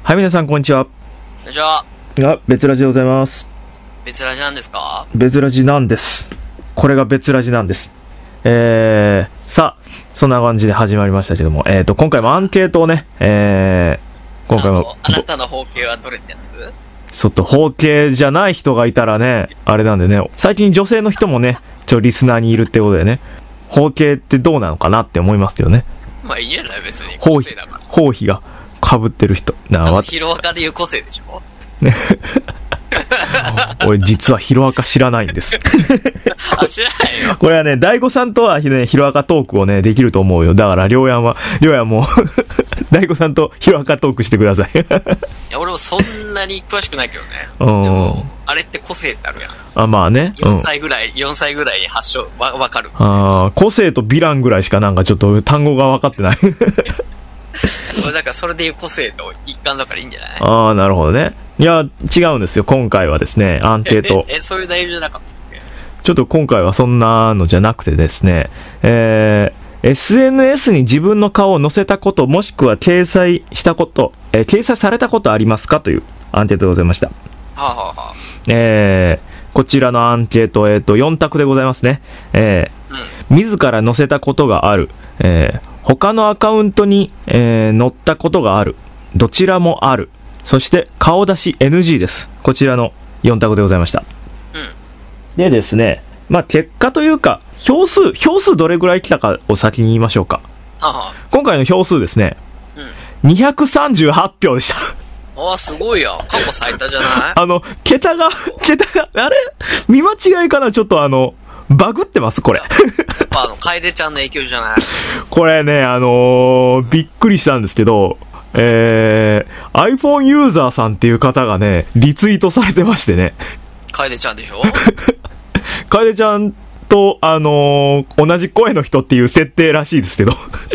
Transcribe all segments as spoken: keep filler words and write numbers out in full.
はい、皆さんこんにちは。 こんにちは。 あ、別ラジでございます。 別ラジなんですか？ 別ラジなんです。これが別ラジなんです。えー、さあ、そんな感じで始まりましたけども、えーと、今回もアンケートをね、えー、今回も。 あ, あなたの包茎はどれってやつ？ ちょっと包茎じゃない人がいたらね、あれなんでね、最近女性の人もね、ちょ、リスナーにいるってことでね、包茎ってどうなのかなって思いますけどね。 まあいいんじゃない別に。個性だから。 包皮が被ってる人。 なあ、ヒロアカでいう個性でしょ？ね。 俺実はヒロアカ知らないんです。 あ、知らないよ。 これはね、大悟さんとはね、ヒロアカトークをね、できると思うよ。だから、りょうやんは、りょうやんも、大悟さんとヒロアカトークしてください。いや、俺もそんなに詳しくないけどね。 うん。でもあれって個性ってあるやん。 あ、まあね。 よんさいぐらい、うん、よんさいぐらいに発症、わ、わかる。 ああ、個性とヴィランぐらいしかなんかちょっと単語が分かってない。 だからそれでいう個性と一貫だからいいんじゃない？ ああ、なるほどね。いや、違うんですよ。今回はですね、アンケート。 え、え、そういう内容じゃなかったっけ？ ちょっと今回はそんなのじゃなくてですね、えー、エスエヌエス に自分の顔を載せたこと、もしくは掲載したこと、えー、掲載されたことありますかというアンケートでございました。はあ、はあはあ、 えー、こちらのアンケート、えっと、よん択でございますね。えー、うん、自ら載せたことがある、えー、他のアカウントに、えー、載ったことがある、どちらもある、そして顔出し エヌジー です。こちらのよん択でございました。 うん、でですね、まあ、結果というか票数票数どれぐらい来たかを先に言いましょうか。 はは、 今回の票数ですね、うん、にひゃくさんじゅうはち票でした。 ああ、すごいや。過去最多じゃない？ あの桁が桁があれ見間違いかな。ちょっとあのバグってますこれ。やっぱあの楓ちゃんの影響じゃない？ これね、あのー、びっくりしたんですけど、えー、iPhone ユーザーさんっていう方がね、リツイートされてましてね。 楓ちゃんでしょ？ 楓ちゃんと、あのー、同じ声の人っていう設定らしいですけど。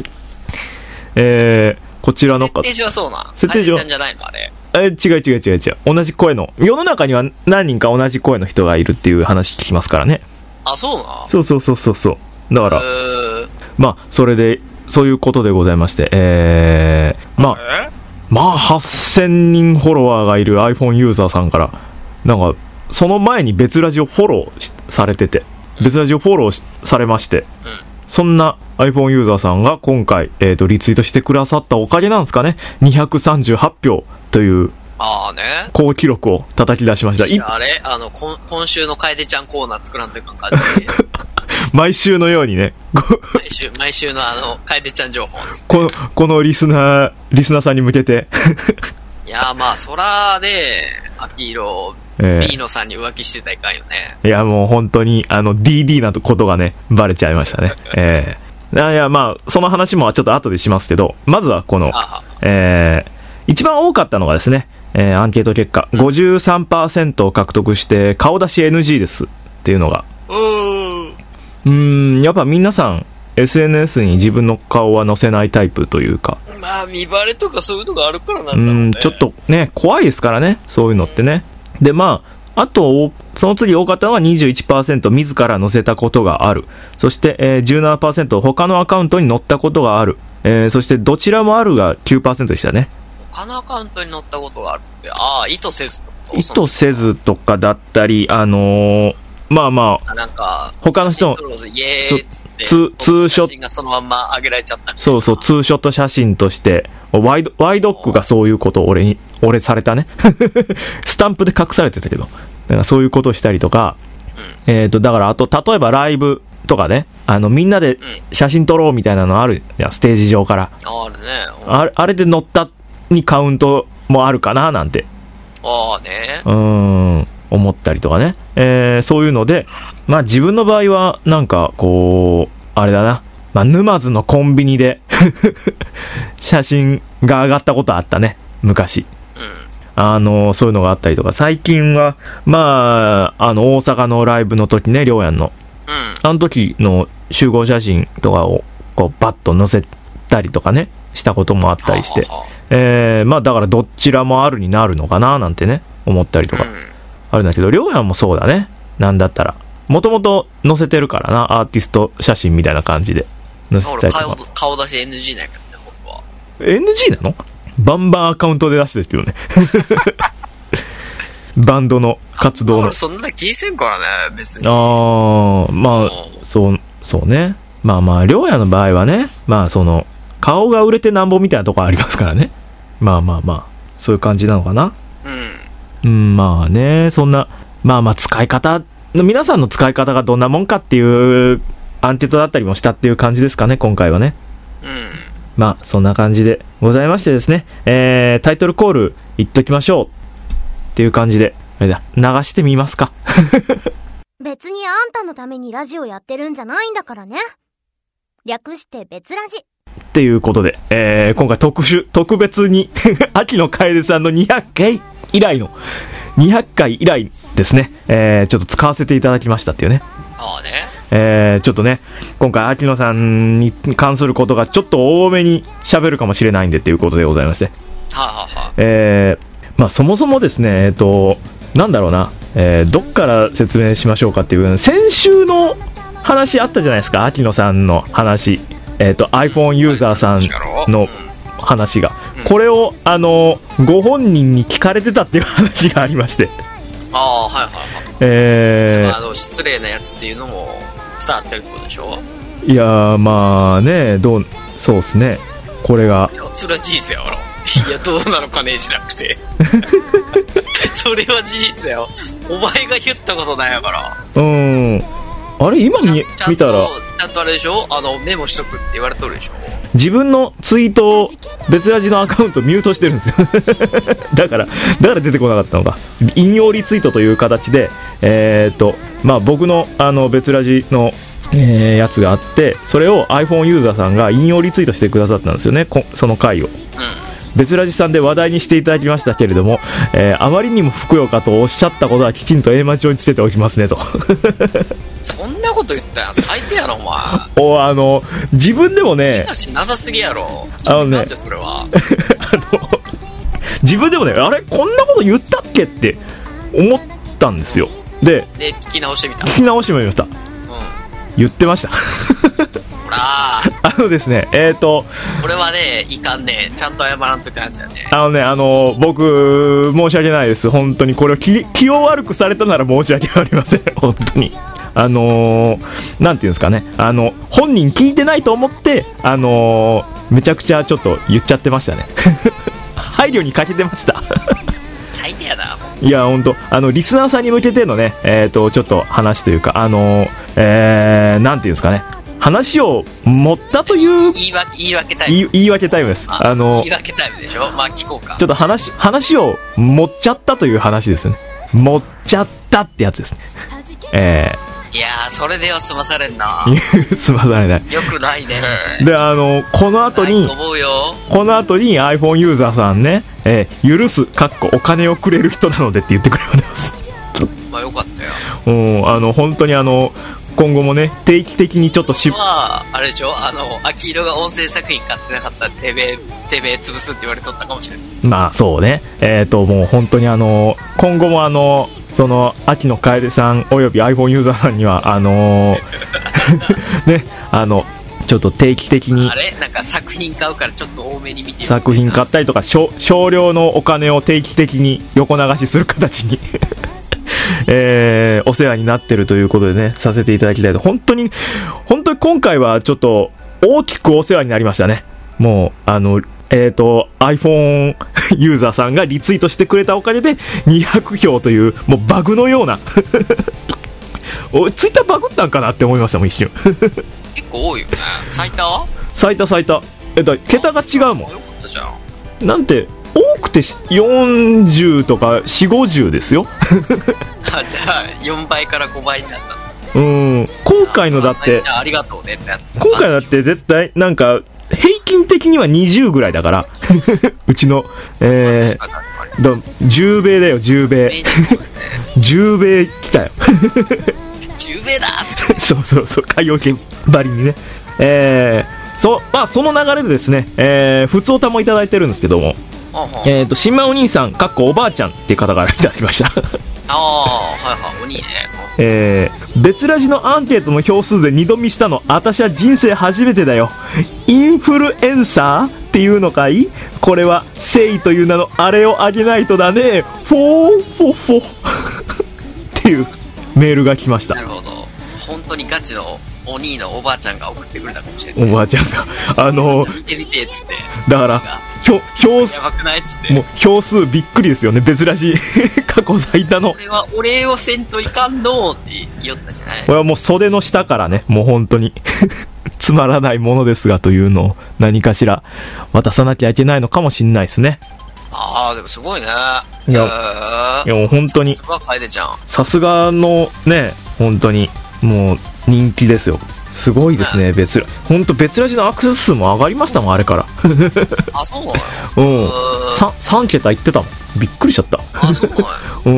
えー、こちらの設定上はそうな。 設定上。楓ちゃんじゃないのあれ。 え、違う違う違う違う。同じ声の。世の中には何人か同じ声の人がいるっていう話聞きますからね。 あ、そうな。 そうそうそうそうそう。だから、まあ、それで、そういうことでございまして、えー、まあ、まあ、はっせんにんフォロワーがいる iPhone ユーザーさんから、なんか、その前に別ラジオフォローされてて、別ラジオフォローされまして、そんな iPhone ユーザーさんが今回、えーと、リツイートしてくださったおかげなんですかね、にひゃくさんじゅうはち票という、 ああね、 好記録を叩き出しました。 いや、あれあの、今、今週の楓ちゃんコーナー作らんといかん感じ。 毎週のようにね。 毎週、毎週のあの、楓ちゃん情報つってこの、このリスナー、リスナーさんに向けて。 いや、まあ、そらで、秋色、えー、B のさんに浮気してたらいかんよね。 いや、もう本当に、あの、ディーディー なことがね、バレちゃいましたね。えー、いや、まあ、その話もちょっと後でしますけど、まずはこの、ははえー、一番多かったのがですね、えー、アンケート結果、ごじゅうさんパーセント を獲得して、顔出し エヌジー ですっていうのが。 うーん。 うーん、やっぱ皆さん、エスエヌエス に自分の顔は載せないタイプというか。 まあ、見バレとかそういうのがあるからなんだろうね。 うん、ちょっとね、怖いですからね、そういうのってね。で、まあ、あと、その次多かったのは にじゅういちパーセント 自ら載せたことがある。そして、えー、じゅうななパーセント 他のアカウントに載ったことがある。えー、そしてどちらもあるが きゅうパーセント でしたね。 他のアカウントに載ったことがあるって、ああ、意図せず意図せずとかだったり、あのー、まあまあ、 なんか、 他の人の、 イエーイっつって、 ツーショット、写真がそのまんま上げられちゃったみたいな。 そうそう、ツーショット写真として、ワイド、ワイドックがそういうことを俺に、俺されたね。スタンプで隠されてたけど、だからそういうことをしたりとか、うん、えっと、だからあと、例えばライブとかね、あの、みんなで写真撮ろうみたいなのある、いや、ステージ上から。 あるね。 あれ、あれで乗ったにカウントもあるかな、なんて。 ああね。 うーん。思ったりとかね、えー、そういうので、まあ自分の場合はなんかこうあれだな、まあ沼津のコンビニで写真が上がったことあったね、昔。 うん、 あのそういうのがあったりとか、最近はまああの大阪のライブの時ね、りょうやんの、 うん、 あの時の集合写真とかをこうバッと載せたりとかねしたこともあったりして、はははえー、まあだからどちらもあるになるのかななんてね思ったりとか。うんあるんだけど、りょうやんもそうだね。なんだったら。もともと載せてるからな、アーティスト写真みたいな感じで載せたりとか。 顔、顔出し エヌジー なんやけどね、僕は。 エヌジー なの？ バンバンアカウントで出してるけどね。バンドの活動の。 そんな気にせんからね、別に。 ああ、まあ、そう、そうね。まあまあ、りょうやの場合はね、まあその、顔が売れてなんぼみたいなとこありますからね。まあまあまあ、そういう感じなのかな。うん。うん、まあね、そんな、まあまあ使い方の、皆さんの使い方がどんなもんかっていうアンケートだったりもしたっていう感じですかね、今回はね。 うん。 まあ、そんな感じでございましてですね、えー、タイトルコール言っときましょうっていう感じで、あれだ、流してみますか。 別にあんたのためにラジオやってるんじゃないんだからね。略して別ラジ。 っていうことで、えー、今回特殊、特別に、秋野楓さんのにひゃっかい以来の、にひゃっかい以来ですね、えー、ちょっと使わせていただきましたっていうね。 ああね。 えー、ちょっとね、今回秋野さんに関することがちょっと多めに喋るかもしれないんでっていうことでございまして。はあ、はあはあ、 えー、まあそもそもですね、えっと、なんだろうな、えー、どっから説明しましょうかっていう、先週の話あったじゃないですか、秋野さんの話。えっと、iPhone ユーザーさんの話が。これを、あの、ご本人に聞かれてたっていう話がありまして。 ああ、はいはいはい。 えー、 あの、失礼なやつっていうのも伝わってるってことでしょ。 いやー、まあね、どう、そうですね。これが。 いや、それは事実やろ。いや、どうなのかねじゃなくて。それは事実やよ。お前が言ったことないやから。 うん。あれ今見見たらちゃんとあれでしょ、あのメモしとくって言われとるでしょ。 自分のツイートを別ラジのアカウントミュートしてるんですよ。だからだから出てこなかったのか。引用リツイートという形で、えー、っとまあ僕のあの別ラジの、えー、やつがあって、それを iPhone ユーザーさんが引用リツイートしてくださったんですよね、こその回を。うん、別ラジさんで話題にしていただきましたけれども、えー、あまりにもふくよかとおっしゃったことはきちんと英文帳につけておきますねと。 そんなこと言ったやん、最低やろお前。 お、あの自分でもね、 なさすぎやろ。 あのね、 なんでそれは。 あの自分でもね、あれこんなこと言ったっけって思ったんですよ。で、 で聞き直してみた。 聞き直してみました。うん、言ってました。ほらあのですね、えーと俺はね、いかんね、ちゃんと謝らんときのやつやね。 あのね、あの僕申し訳ないです。本当にこれを 気, 気を悪くされたなら申し訳ありません。本当に。あのー、なんていうんですかね、あの本人聞いてないと思って、あのー、めちゃくちゃちょっと言っちゃってましたね。配慮に欠けてました。 最低やな。 いや本当、あのリスナーさんに向けてのね、えーとちょっと話というか、あのー、えー、なんていうんですかね、話を持ったという言い訳、言い訳タイム。 言い、言い訳タイムです。 あ、あの言い訳タイムでしょ。まあ聞こうか。 ちょっと話話を持っちゃったという話ですよね。持っちゃったってやつですね。えーいやー、それでは済まされんな。 済まされない。 よくないね。 で、あのこの後にこの後に iPhone ユーザーさんね、えー、許すかっこお金をくれる人なのでって言ってくれます。 まあよかったよ。 うん、あの本当にあの今後もね、定期的にちょっとし、 まああれでしょ、あの秋色が音声作品買ってなかったらてめえてめえ潰すって言われとったかもしれない。 まあそうね、えっともう本当にあの今後もあのその秋野楓さんおよび iPhone ユーザーさんにはあのー、ね、あのちょっと定期的にあれなんか作品買うからちょっと多めに見てる。 作品買ったりとか少量のお金を定期的に横流しする形にえー、お世話になってるということでね、させていただきたいと。本当に本当に今回はちょっと大きくお世話になりましたね。もうあのえーと iPhone ユーザーさんがリツイートしてくれたおかげでにひゃくひょうというもうバグのようなおツイッターバグったんかなって思いましたもん一瞬。 結構多いよね。最多は最多最多、えっと桁が違うもん。よかったじゃん。なんて多くてよんじゅうとかよんじゅうごじゅうですよ。 あ、じゃあよんばいからごばいになった。 うん、今回のだってありがとうねって今回だって絶対なんか平均的にはにじゅうぐらいだからうちの、えー、だじゅうべいだよ、じゅうべい。じゅうべい来たよ。 じゅうべいだそうそうそう、海洋圏ばりにね。えー、そ, まあ、その流れでですね、えー、普通歌もいただいてるんですけども、えーと、新米お兄さんかっこおばあちゃんっていう方からいただきました。 ああ、はいはい、お兄ね。 えー、別ラジのアンケートの票数で二度見したの、あたしは人生初めてだよ。インフルエンサーっていうのかい？これは誠意という名のあれをあげないとだね、フォーフォフォっていうメールが来ました。 なるほど。本当にガチのお兄のおばあちゃんが送ってくれたかもしれない。 おばあちゃんがあの見てみてっつって。 だから票票数やばくないっつって。 もう票数びっくりですよね。別らしい過去最多の。 これはお礼をせんといかんのって言ったんじゃない？ これはもう袖の下からね、もう本当につまらないものですがというのを何かしら渡さなきゃいけないのかもしれないですね。 ああ、でもすごいね。 いや、いやもう本当にさすが楓ちゃん。 さすがのね、本当にもう人気ですよ。すごいですね。別ラ本当別ラジのアクセス数も上がりましたもん、あれから。 あ、そうなの？ うん。さん桁いってたもん。びっくりしちゃった。 あ、そうなの？ うん。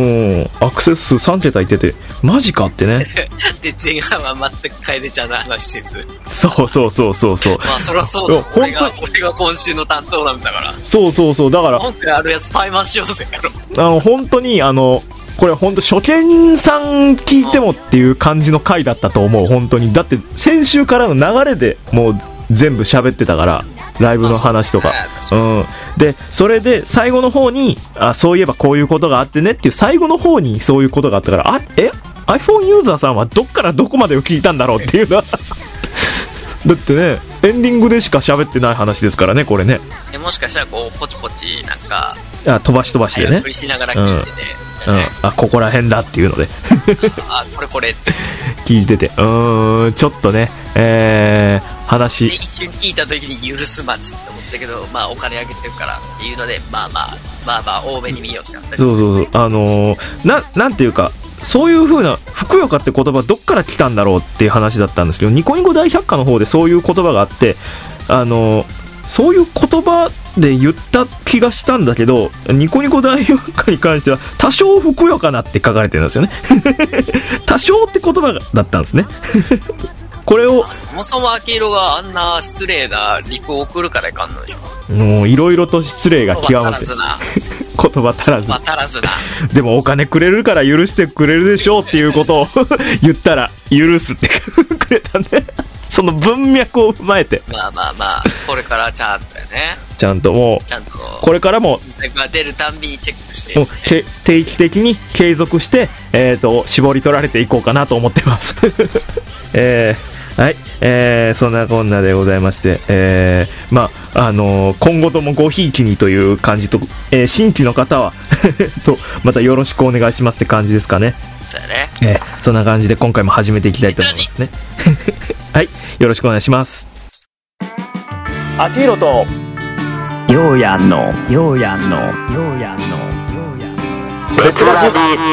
アクセス数さん桁いってて、マジかってね。 で、前半は全く楓ちゃんの話せず。 そうそうそうそうそう。 まあ、そりゃそうだ。俺が、俺が今週の担当なんだから。 そうそうそう。だから。 文句あるやつタイマーしようぜやろ。 あの、本当に、あの、これ本当初見さん聞いてもっていう感じの回だったと思う。本当に。だって先週からの流れでもう全部喋ってたから、ライブの話とか。うん。で、それで最後の方に、あ、そういえばこういうことがあってねっていう最後の方にそういうことがあったから、あ、え iPhone ユーザーさんはどっからどこまでを聞いたんだろうっていうのはだってね、エンディングでしか喋ってない話ですからね、これね。 え、もしかしたらこうポチポチなんか、 あ、飛ばし飛ばしでね。 振りしながら聞いてて、 うんうん、あ、ここら辺だっていうのであ、これこれっつって聞いてて、うーん、ちょっとね、えー、話一瞬聞いた時に許すまちって思ったけど、まあお金あげてるからっていうので、まあまあまあまあ多めに見ようってなったり。 そうそうそう、あのー、な、なんていうか、そういう風な、ふくよかって言葉どっから来たんだろうっていう話だったんですけど、ニコニコ大百科の方でそういう言葉があって、あのー、そういう言葉で言った気がしたんだけど、ニコニコ大百科に関しては多少ふくよかなって書かれてるんですよね多少って言葉だったんですねこれをそもそも秋色があんな失礼なリプを送るからいかんのでしょ。 もういろいろと失礼が極まって言葉足らず言葉足らずなでもお金くれるから許してくれるでしょうっていうことを言ったら許すってくれたねその文脈を踏まえて、 まあまあまあこれからちゃんとやね、 ちゃんともうちゃんとこれからも自作が出るたんびにチェックして、ね、 もうけ定期的に継続して、えーと絞り取られていこうかなと思ってますえーはい、えー、そんなこんなでございまして、えー、まあ、あのー、今後ともごひいきにという感じと、えー、新規の方はと、またよろしくお願いしますって感じですかね。 そうやね。 えー、そんな感じで今回も始めていきたいと思いますね。はい、よろしくお願いします。あきひろと、 ようやんの、ようやんの、ようやんの、ようやんの。 別ラジ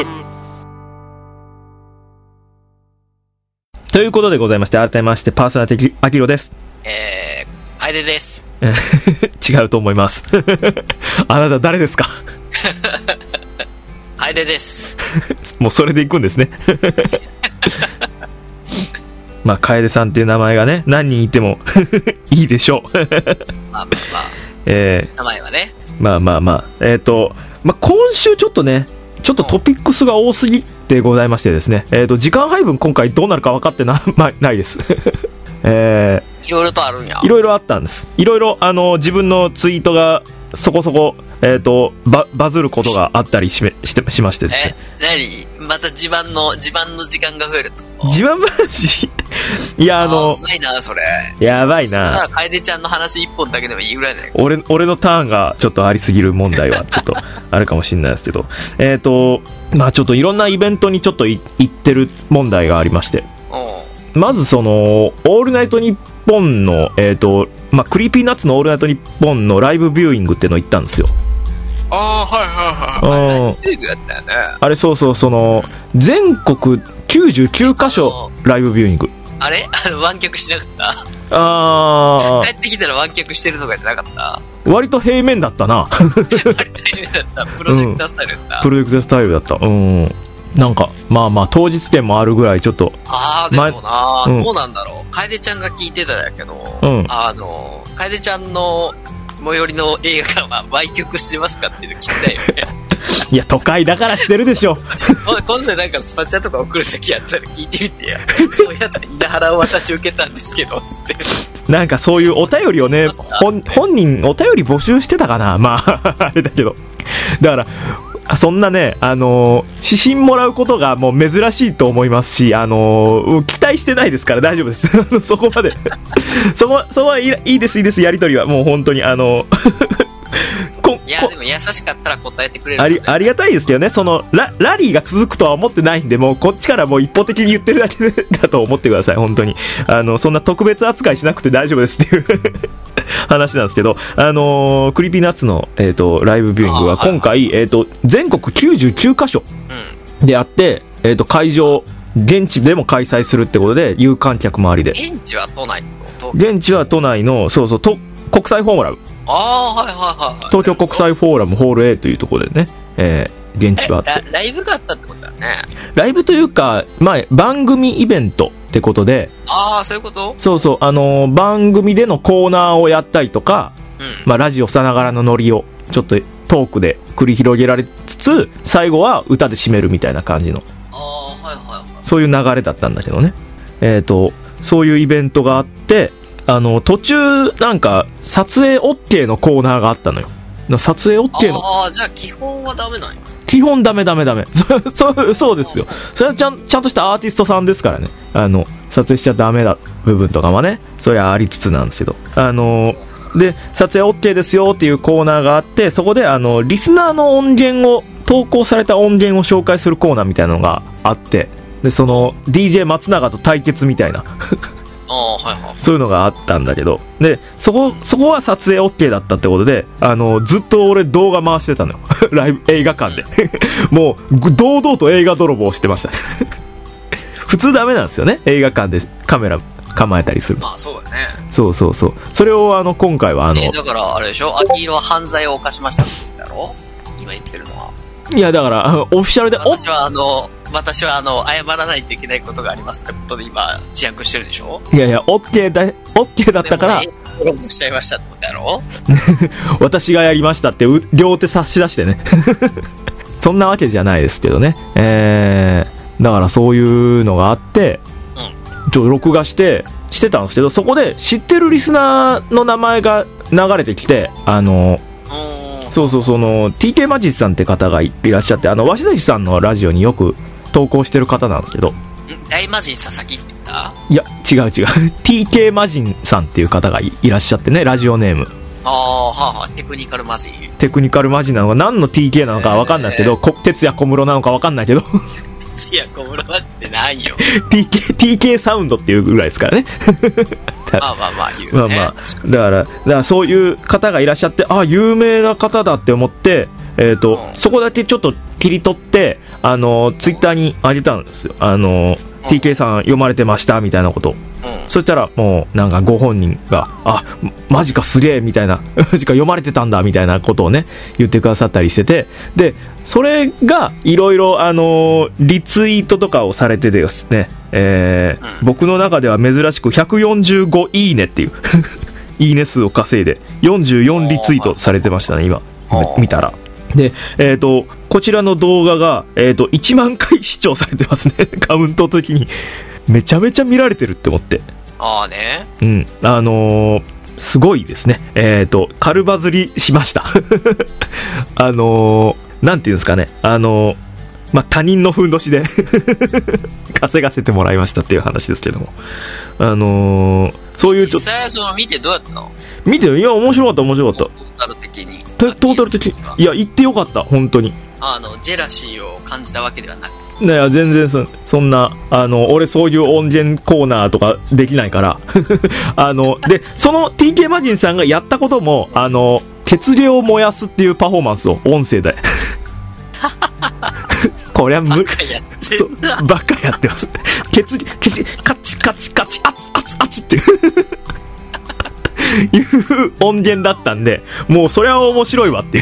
ということでございまして、改めましてパーソナリティあきひろです。 えー、楓です。 違うと思いますあなた誰ですか楓ですもうそれでいくんですねまあ楓さんっていう名前がね何人いてもいいでしょうまあまあまあ、 えー、 名前はねまあまあまあえっ、ー、と、まあ、今週ちょっとねちょっとトピックスが多すぎてございましてですね、えーと時間配分今回どうなるか分かってな、ま、ないですえー、いろいろとあるんや。 いろいろあったんです。いろいろあの自分のツイートがそこそこ、えー、と バ, バズることがあったり し, め してしましてですね。 え、何また自慢の自慢の時間が増えると。 自慢話いやあのやばいなそれ。 やばいな。 だから楓ちゃんの話一本だけでもいいぐらいだよ。 俺俺のターンがちょっとありすぎる問題はちょっとあるかもしれないですけどえっとまあちょっといろんなイベントにちょっと行ってる問題がありまして。まずそのオールナイトニッポンのえっ、ー、とまあクリーピーナッツのオールナイトニッポンのライブビューイングっていうの行ったんですよ。 ああはいはいはい。ライブビューイングやったよね。 あれそうそうその全国きゅうじゅうきゅうカ所ライブビューイング。 あれあの湾曲しなかった。 ああ。 帰ってきたら湾曲してるとかじゃなかった。 割と平面だったな。 割と平面だった。プロジェクタースタイルだった。うん、 プロジェクタースタイルだった。うん。なんかまあまあ当日券もあるぐらいちょっとああでもな、うん、どうなんだろう。楓ちゃんが聞いてたんやけど、うん、あの楓ちゃんの最寄りの映画館は売却してますかっていうの聞きたいよね。 いや、都会だからしてるでしょ。 今度なんかスパチャとか送るときやったら聞いてみてや。そうやって稲原を私受けたんですけど、つって。 なんかそういうお便りをね、本、本人お便り募集してたかな。まあ、あれだけど。だから、そんなね、あのー、指針もらうことがもう珍しいと思いますし、あのー、期待してないですから大丈夫です。そこまで。そこ、そこはいい、いいです、いいです、やりとりは。もう本当に、あのー、 いやでも優しかったら答えてくれるあり、ありがたいですけどね、その ラ, ラリーが続くとは思ってないんで、もうこっちからもう一方的に言ってるだけだと思ってください。本当にあのそんな特別扱いしなくて大丈夫ですっていう話なんですけど、あのー、クリーピーナッツの、えー、とライブビューイングは今回、はいはい、えー、と全国きゅうじゅうきゅうカ所であって、えー、と会場現地でも開催するってことで有観客もありで、 現地は都内現地は都内のそうそうと国際フォーラム、 ああ、はいはいはい、はい、 東京国際フォーラムホール A というところでね、えー、現地はあってラ、ライブがあったってことだね。 ライブというか、まあ、番組イベントってことで、 ああ、そういうこと。 そうそう、あのー、番組でのコーナーをやったりとか、うん、まあ、ラジオさながらのノリをちょっとトークで繰り広げられつつ、最後は歌で締めるみたいな感じの、 ああ、はいはいはい、そういう流れだったんだけどね。えーと、そういうイベントがあって、あの途中なんか撮影 OK のコーナーがあったのよ。撮影 OK の、 ああ、じゃあ基本はダメなんや。 基本ダメダメダメそ, そ, そうですよ。それはちゃんちゃんとしたアーティストさんですからね。あの撮影しちゃダメだ部分とかはね、それはありつつなんですけど、あので撮影 OK ですよっていうコーナーがあって、そこであのリスナーの音源を投稿された音源を紹介するコーナーみたいなのがあって、でその ディージェー 松永と対決みたいなあ、はいはい、 そういうのがあったんだけど、でそこそこは撮影 OK だったってことで、あのずっと俺動画回してたのよライブ映画館でもう堂々と映画泥棒をしてました普通ダメなんですよね、映画館でカメラ構えたりする。 あ、そうだね。 そうそうそう、それをあの今回はあの、 えー、だからあれでしょ、秋色は犯罪を犯しましたってだろ今言ってるのは。 いやだからオフィシャルで、 私はあの私はあの謝らないといけないことがありますってことで今自白してるでしょ。 いやいや OK だ OK だったからログしちゃいましたってことやろ私がやりましたって両手差し出してねそんなわけじゃないですけどね、えー、だからそういうのがあって、うん、ちょっと録画してしてたんですけど、そこで知ってるリスナーの名前が流れてきて、あのそうそう、その ティーケー マジさんって方が い, いらっしゃって、あの鷲崎さんのラジオによく投稿してる方なんですけど、 大魔神佐々木って言った？ いや違う違うティーケー マジンさんっていう方が い, いらっしゃってね、ラジオネーム。 ああ、はあはあ、テクニカルマジン。 テクニカルマジンなのか何の ティーケー なのか分かんないですけど、哲也小室なのか分かんないけど哲也小室マジってないよティーケー, ティーケー サウンドっていうぐらいですからねまあまあまあ言うね、まあまあ、 だから、だからそういう方がいらっしゃって、あ、有名な方だって思って、えーとうん、そこだけちょっと切り取ってあのツイッターに上げたんですよ。あの、うん、ティーケー さん読まれてましたみたいなことを、うん、そしたらもうなんかご本人が、あ、マジかすげえみたいなマジか読まれてたんだみたいなことをね言ってくださったりしてて、でそれがいろいろあのリツイートとかをされてですね、えーうん、僕の中では珍しくひゃくよんじゅうごいいねっていういいね数を稼いでよんじゅうよんリツイートされてましたね、今見たら。で、えーと、こちらの動画が、えーと、いちまんかい視聴されてますねカウント的にめちゃめちゃ見られてるって思って、 ああね、 うん、あのー、すごいですね。えーと、軽バズりしましたあのー、なんていうんですかね、あのー、まあ、他人のふんどしで稼がせてもらいましたっていう話ですけども、あのー、そういうちょっと実際その見てどうやったの？ 見てる、いや面白かった面白かった。 トータル的にトータル的にいや言ってよかった本当に。 あのジェラシーを感じたわけではなく、 いや全然 そ, そんなあの俺そういう音源コーナーとかできないからあのでその ティーケー マジンさんがやったことも、あの血流を燃やすっていうパフォーマンスを音声でこれは無バカやってんな、 バカやってます血流血カチカチカチ熱熱熱っていういう音源だったんで、もうそれは面白いわっていう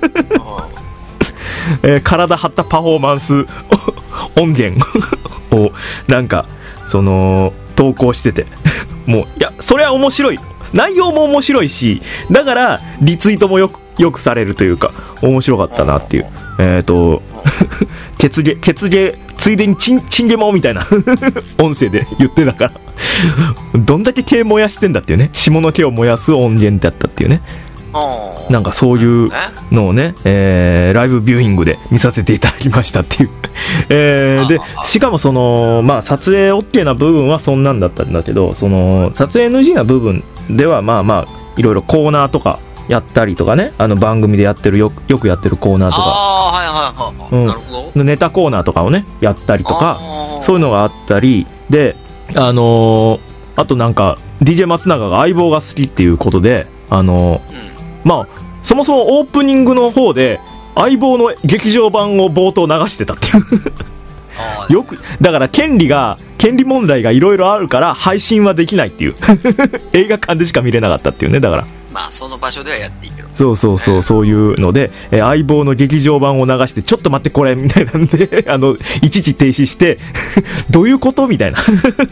えー、体張ったパフォーマンス音源をなんかその投稿しててもういやそれは面白い内容も面白いし、だからリツイートもよくよくされるというか面白かったなっていう。えっと血毛血毛ついでにチンチンゲモみたいな音声で言ってたからどんだけ毛燃やしてんだっていうね、下の毛を燃やす音源だったっていうね。なんかそういうのをね、えー、ライブビューイングで見させていただきましたっていう、えー、でしかもその、まあ、撮影 OK な部分はそんなんだったんだけど、その撮影 エヌジー な部分ではまあまあいろいろコーナーとかやったりとかね、あの番組でやってる よ, よくやってるコーナーとか、 あ、はいはいはい、うん、なるほど、 ネタコーナーとかをねやったりとか、そういうのがあったりで、あのー、あとなんか ディージェー 松永が相棒が好きっていうことで、あのーうんまあ、そもそもオープニングの方で相棒の劇場版を冒頭流してたっていうよくだから権利が権利問題がいろいろあるから配信はできないっていう映画館でしか見れなかったっていうね。だからまあその場所ではやっていいけど、 そうそうそう、そういうので、えー、相棒の劇場版を流してちょっと待ってこれみたいなんであの一時停止してどういうことみたいな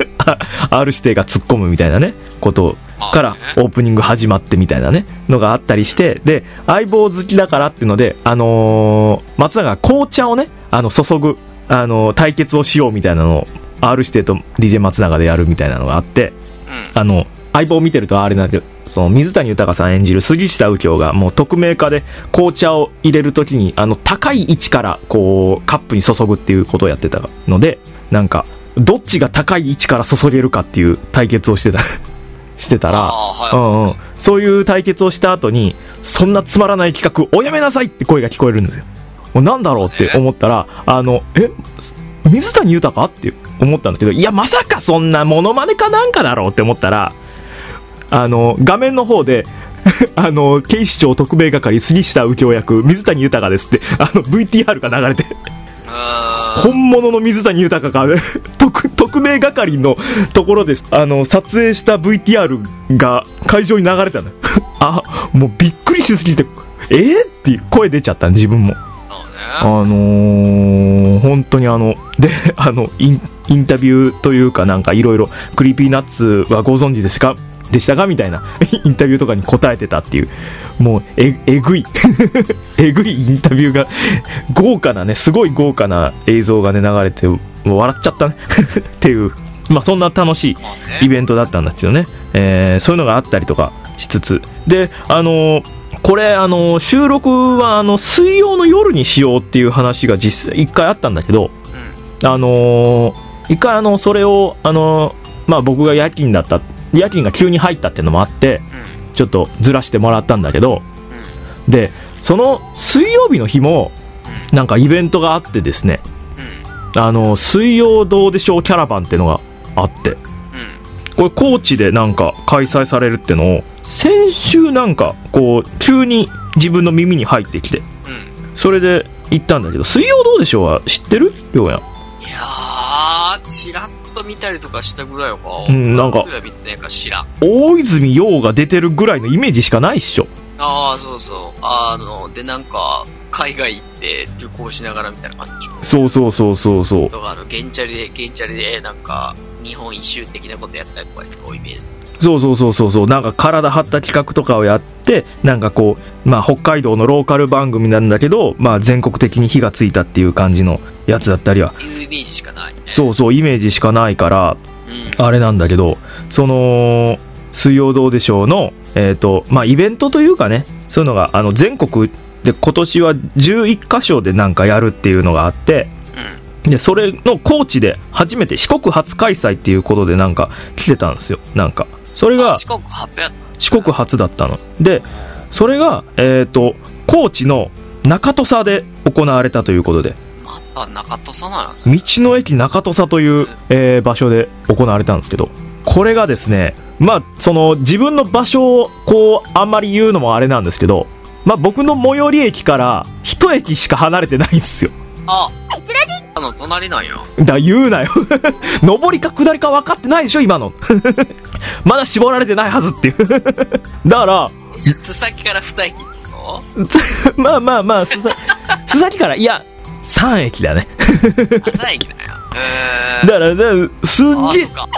R 指定が突っ込むみたいなねことからオープニング始まってみたいなねのがあったりして、で相棒好きだからっていうので、あのー、松永が紅茶をねあの注ぐ、あのー、対決をしようみたいなのを R 指定と ディージェー 松永でやるみたいなのがあって、あの相棒を見てるとあれなんだけど、その水谷豊さん演じる杉下右京がもう匿名化で紅茶を入れるときにあの高い位置からこうカップに注ぐっていうことをやってたので、なんかどっちが高い位置から注げるかっていう対決をしてたしてたら、はい、うんうん、そういう対決をした後にそんなつまらない企画おやめなさいって声が聞こえるんですよ。もうなんだろうって思ったら、あのえ水谷豊って思ったんだけど、いやまさかそんなモノマネかなんかだろうって思ったら、あの画面の方であの警視庁特命係杉下右京役水谷豊ですってあの ブイティーアール が流れて本物の水谷豊が特, 特命係のところであの撮影した ブイティーアール が会場に流れたのあ、もうびっくりしすぎてえーっていう声出ちゃった自分も。あのー、本当にあのであのイ ン, インタビューというかなんかいろいろクリーピーナッツはご存知ですかでしたかみたいなインタビューとかに答えてたっていう、もう え, えぐいえぐいインタビューが豪華なね、すごい豪華な映像がね流れてもう笑っちゃったねっていう、まあそんな楽しいイベントだったんですよね。えー、そういうのがあったりとかしつつで、あのー、これあのー、収録はあの水曜の夜にしようっていう話が実際一回あったんだけど、あのー、一回あのそれをあのー、まあ僕が夜勤だった夜勤が急に入ったっていうのもあってちょっとずらしてもらったんだけど、でその水曜日の日もなんかイベントがあってですね、あの水曜どうでしょうキャラバンっていうのがあって、これ高知でなんか開催されるってのを先週なんかこう急に自分の耳に入ってきて、それで行ったんだけど、水曜どうでしょうは知ってる？りょうやん。いやーチラッと見たりとかしたぐらいは、 うん、なんか大泉洋が出てるぐらいのイメージしかないっしょ。 ああそうそう、あのでなんか海外行って旅行しながらみたいな感じ。 そうそうそうそうそう。 とかあのゲンチャリでゲンチャリでなんか日本一周的なことやったりとかいうイメージ。 そうそうそうそうそう、なんか体張った企画とかをやって、なんかこうまあ北海道のローカル番組なんだけど、まあ全国的に火がついたっていう感じのやつだったりは。 いうイメージしかないね。 そうそう、イメージしかないから、うん、あれなんだけど、その水曜どうでしょうのえっとまあイベントというかね、そういうのがあの全国で今年はじゅういっかしょでなんかやるっていうのがあって、うん、でそれの高知で初めて四国初開催っていうことでなんか来てたんですよ。なんかそれが四国初やった。 四国初だったので、それがえっと高知の中土佐で行われたということで、 また中土佐なの？道の駅中土佐という、えー、場所で行われたんですけど、これがですね、まあその自分の場所をこうあんまり言うのもあれなんですけど、まあ僕の最寄り駅から一駅しか離れてないんですよ。 あ、あの隣なんよ。 だ言うなよ上りか下りか分かってないでしょ今のまだ絞られてないはずっていうだから須崎からに駅まあまあまあ須崎からいやさん駅だねさん駅だよ。へだからだからすっげえ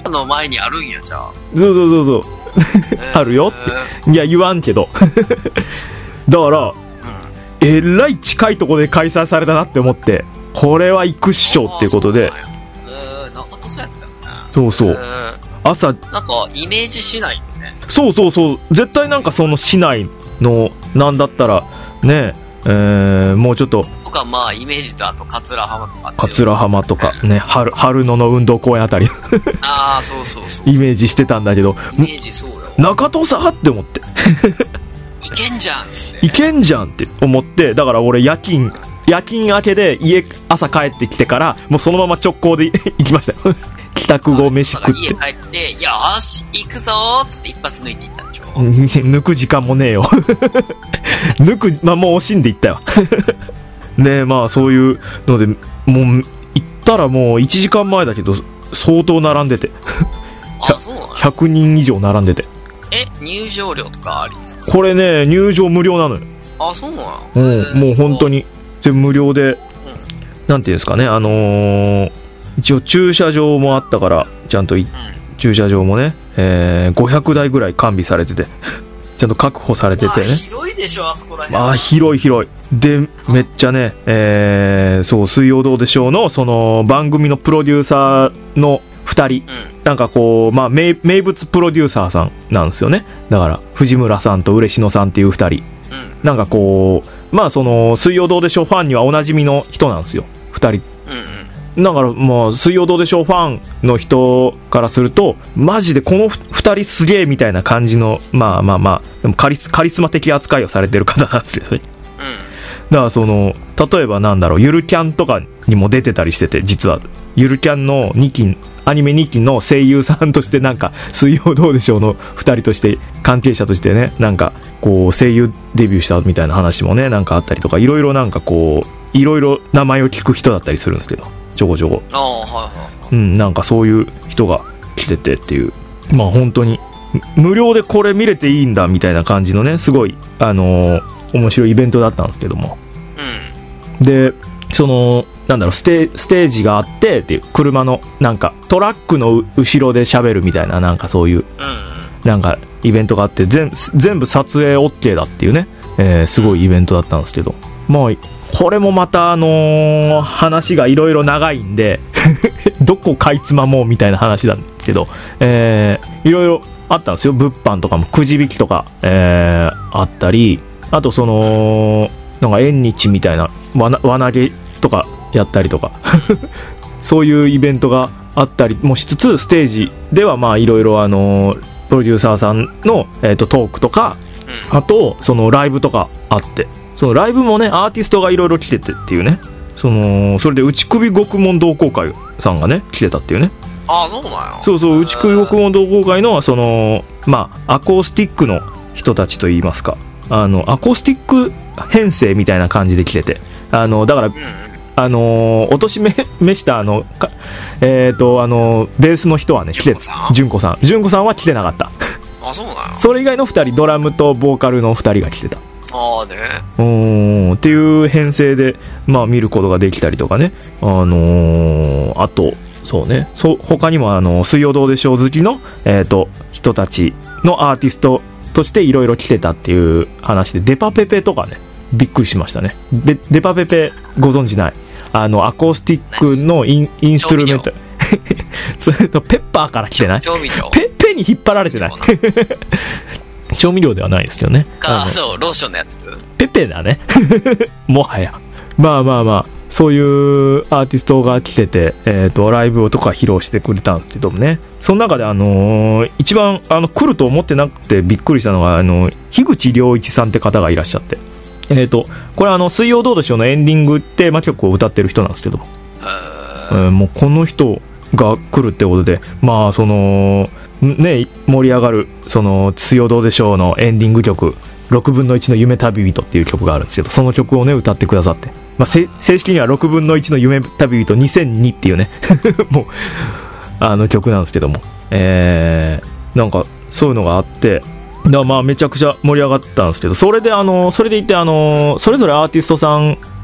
の前にあるんや、じゃあ。 そうそうそうそうあるよっていや言わんけどだから、うん、えらい近いところで開催されたなって思って、これは行くっしょっていうことで、 えー、なんかそうやったよね。 そうそう、えー、朝なんかイメージしないよね。 そうそうそう、絶対なんかその市内のなんだったらね、えー、もうちょっととか、まあイメージと、あと桂浜とか、 桂浜とかね、春春野の運動公園あたりああそうそうそう、 イメージしてたんだけど、 イメージそうよ、 中戸さって思っていけんじゃんっつって、 いけんじゃんって思って、だから俺夜勤夜勤明けで家朝帰ってきてからもうそのまま直行で行きましたよ帰宅後飯食って、 家帰ってよーし行くぞーっつって一発抜いていったんでしょ抜く時間もねえよ抜く、まあもう惜しんでいったよねえ、まあそういうのでもう行ったらもういちじかんまえだけど相当並んでてあ、そうなの？ ひゃくにん以上並んでて、 え、入場料とかありですか？ これね、入場無料なのよ。 あ、そうなの？ うん、もう本当に無料で、うん、なんていうんですかね、あのー、一応駐車場もあったからちゃんとい、うん、駐車場もね、えー、ごひゃくだいぐらい完備されててちゃんと確保されててね。 広いでしょ、あそこら辺。 あ、広い広いで、めっちゃね、えー、そう水曜どうでしょうのその番組のプロデューサーのふたり、うん、なんかこう、まあ、名, 名物プロデューサーさんなんですよね。だから藤村さんと嬉野さんっていうふたり、うん、なんかこう、まあその水曜どうでしょうファンにはおなじみの人なんですよ、ふたり、うんうん、だからもう水曜どうでしょうファンの人からするとマジでこのふたりすげえみたいな感じの、まあまあまあでもカリス、カリスマ的扱いをされてる方なんですよね、うん、だからその例えばなんだろう、ゆるキャンとかにも出てたりしてて、実はゆるキャンのにきアニメにきの声優さんとしてなんか水曜どうでしょうのふたりとして関係者としてね、なんかこう声優デビューしたみたいな話もねなんかあったりとか、いろいろなんかこういろいろ名前を聞く人だったりするんですけど、ちょこちょこ、 あ、はいはい、 うん、なんかそういう人が来ててっていう、まあ本当に無料でこれ見れていいんだみたいな感じのね、すごいあのー、面白いイベントだったんですけども、うん、でそのなんだろう、ステ、ステージがあってっていう、車のなんかトラックの後ろで喋るみたいな、なんかそういう、うん、なんかイベントがあって、全全部撮影 OK だっていうね、えー、すごいイベントだったんですけど、まあこれもまたあのー、話がいろいろ長いんでどこかいつまもうみたいな話なんですけど、えー、いろいろあったんですよ。物販とかもくじ引きとか、えー、あったり、あとそのなんか縁日みたいな輪投げとかやったりとかそういうイベントがあったりもしつつ、ステージではまあいろいろあのプロデューサーさんの、えーと、トークとか、あとそのライブとかあって、そのライブもねアーティストがいろいろ来ててっていうね、そのそれで内首獄門同好会さんがね来てたっていうね。 ああ、そうなんや。 そうそう、内首獄門同好会のそのまあアコースティックの人たちといいますか、あのアコースティック編成みたいな感じで来てて、あのだから、うん、あのー、おとしめめしたあのかえっ、ー、とあのー、ベースの人はね来て、純子さん純子さんは来てなかったあ、そうなの。 それ以外のふたり、ドラムとボーカルのふたりが来てた。 ああね、 うーんっていう編成でまあ見ることができたりとかね、あのー、あとそうね、そ他にもあの水曜どうでしょう好きのえっ、ー、と人たちのアーティストとしていろいろ来てたっていう話で、デパペペとかねびっくりしましたね。でデパペペご存知ない？あのアコースティックのイン、インストゥルメントそれとペッパーから来てない？ 調味料ペペに引っ張られてない調味料ではないですけどね。 か、あのローションのやつペペだねもはやまあまあまあそういうアーティストが来てて、えー、とライブとか披露してくれたんですけどもね、その中で、あのー、一番あの来ると思ってなくてびっくりしたのが、あの樋口良一さんって方がいらっしゃって、えー、とこれはあの水曜どうでしょうのエンディングテーマ曲を歌ってる人なんですけど、えー、もうこの人が来るってことで、まあそのね、盛り上がるその水曜どうでしょうのエンディング曲ろくぶんのいちの夢旅人っていう曲があるんですけど、その曲をね歌ってくださって、まあ、正式にはろくぶんのいちの夢旅人にせんにっていうねもうあの曲なんですけども、えー、なんかそういうのがあって、だまあめちゃくちゃ盛り上がったんですけど、それであのそれでいてあのそれぞれアーティストさん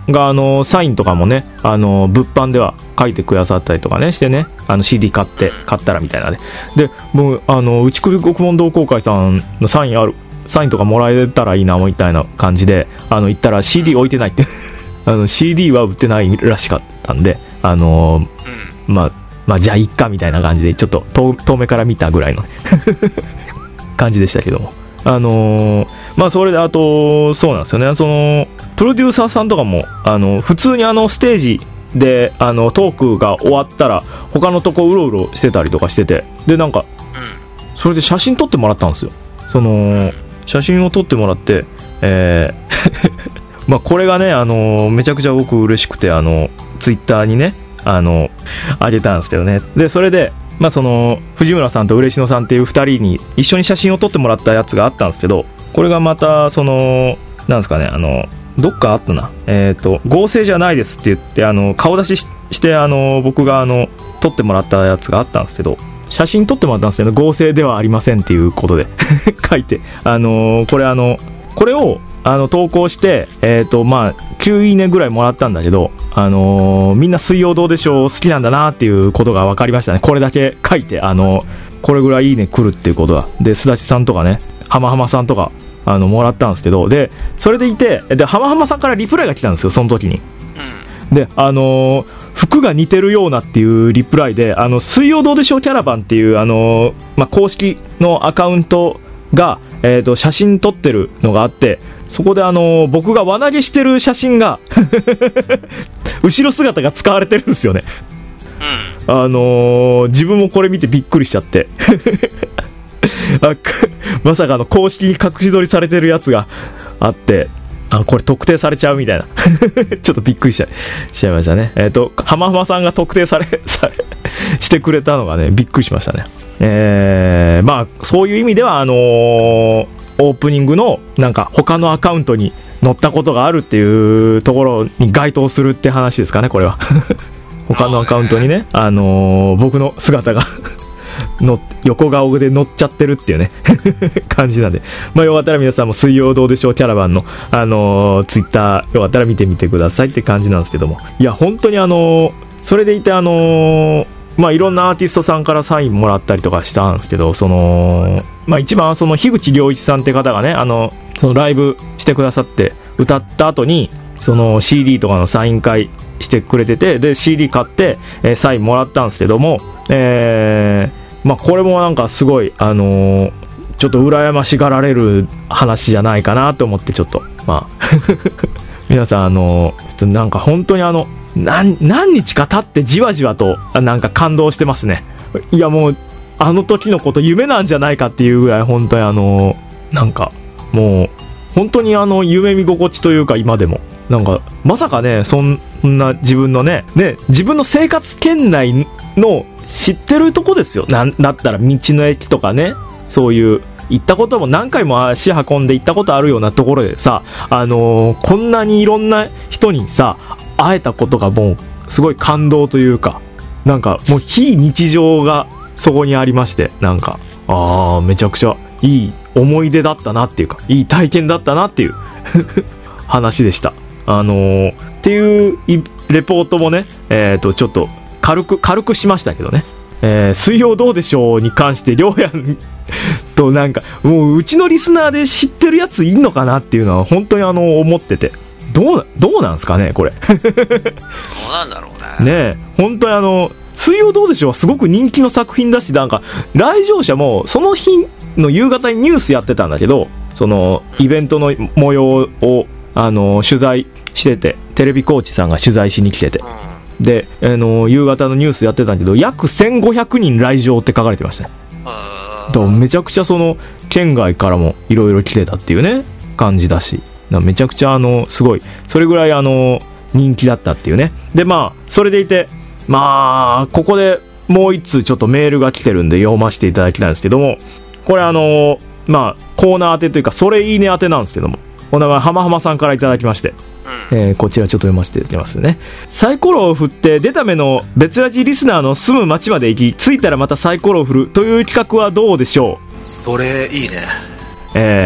があのサインとかもね、あの物販では書いてくださったりとかねしてね、あの シーディー 買って買ったらみたいなね。でもうあの内首獄門同好会さんのサインあるサインとかもらえたらいいなみたいな感じで、あの行ったら シーディー 置いてないってあの シーディー は売ってないらしかったんで、あのまあまあじゃあいっかみたいな感じでちょっと 遠, 遠目から見たぐらいの感じでしたけども、あのー、まあそれであとそうなんですよね、そのプロデューサーさんとかもあの普通にあのステージであのトークが終わったら他のとこうろうろしてたりとかしてて、でなんかそれで写真撮ってもらったんですよ。その写真を撮ってもらって、えー、まあこれがね、あのめちゃくちゃ僕嬉しくて、あのツイッターにねあのあげたんですけどね。でそれでまあその藤村さんと嬉野さんっていうふたりに一緒に写真を撮ってもらったやつがあったんですけど、これがまたそのなんですかね、あのどっかあったな、えっと合成じゃないですって言ってあの顔出し し, してあの僕があの撮ってもらったやつがあったんですけど、写真撮ってもらったんですけど合成ではありませんっていうことで書いて、あのこれあのこれをあの投稿して、えーとまあ、きゅういいねぐらいもらったんだけど、あのー、みんな水曜どうでしょう好きなんだなっていうことが分かりましたね。これだけ書いて、あのー、これぐらいいいね来るっていうことは。で、すだちさんとかね、浜浜さんとかあのもらったんですけど、でそれでいて、で浜浜さんからリプライが来たんですよ、その時に。で、あのー、服が似てるようなっていうリプライで、あの水曜どうでしょうキャラバンっていう、あのーまあ、公式のアカウントが、えーと、写真撮ってるのがあって、そこであのー、僕が輪投げしてる写真が後ろ姿が使われてるんですよね。うん、あのー、自分もこれ見てびっくりしちゃってあまさかの公式に隠し撮りされてるやつがあって、あ、これ特定されちゃうみたいなちょっとびっくりしちゃい、しちゃいましたね。えっと浜浜さんが特定されされしてくれたのがね、びっくりしましたね。えー、まあそういう意味ではあのー、オープニングのなんか他のアカウントに載ったことがあるっていうところに該当するって話ですかね、これは他のアカウントにね、あのー、僕の姿がの横顔で乗っちゃってるっていうね感じなんで、まあよかったら皆さんも水曜どうでしょうキャラバンのあのー、ツイッターよかったら見てみてくださいって感じなんですけども、いや本当にあのー、それでいてあのー、まあいろんなアーティストさんからサインもらったりとかしたんですけど、そのまあ一番その樋口良一さんって方がね、あのそのライブしてくださって歌った後にその シーディー とかのサイン会してくれてて、で シーディー 買って、えー、サインもらったんですけども、えーまあ、これもなんかすごい、あのー、ちょっと羨ましがられる話じゃないかなと思って、ちょっとまあ皆さん、あのー、なんか本当にあの何, 何日か経ってじわじわとなんか感動してますね。いやもうあの時のこと夢なんじゃないかっていうぐらい本当にあのー、なんかもう本当にあの夢見心地というか、今でもなんかまさかね、そんな自分のねね自分の生活圏内の知ってるとこですよ。なんだったら道の駅とかね、そういう行ったことも何回も足運んで行ったことあるようなところでさ、あのー、こんなにいろんな人にさ会えたことがもうすごい感動というか、なんかもう非日常がそこにありまして、なんかあーめちゃくちゃいい思い出だったなっていうか、いい体験だったなっていう話でした。あのー、っていうレポートもね、えーとちょっと軽く軽くしましたけどね、えー、水曜どうでしょうに関してりょうやんとなんかもううちのリスナーで知ってるやついんのかなっていうのは本当にあの思ってて、どうどうなんすかねこれどうなんだろうね。 ねえ本当にあの水曜どうでしょうはすごく人気の作品だし、なんか来場者もその日の夕方にニュースやってたんだけど、そのイベントの模様をあの取材してて、テレビコーチさんが取材しに来てて、で、あの夕方のニュースやってたんだけど、約せんごひゃくにん来場って書かれてましたね。だからめちゃくちゃその県外からもいろいろ来てたっていうね感じだし、めちゃくちゃあのすごいそれぐらいあの人気だったっていうね。でまあそれでいて、まあここでもう一通ちょっとメールが来てるんで読ませていただきたいんですけども、これあのまあコーナー当てというかそれいいね当てなんですけども、お名前浜浜さんからいただきまして、えー、こちらちょっと読ませていただきますね。サイコロを振って出た目の別ラジリスナーの住む町まで行き、着いたらまたサイコロを振るという企画はどうでしょう。 それいいね。 えー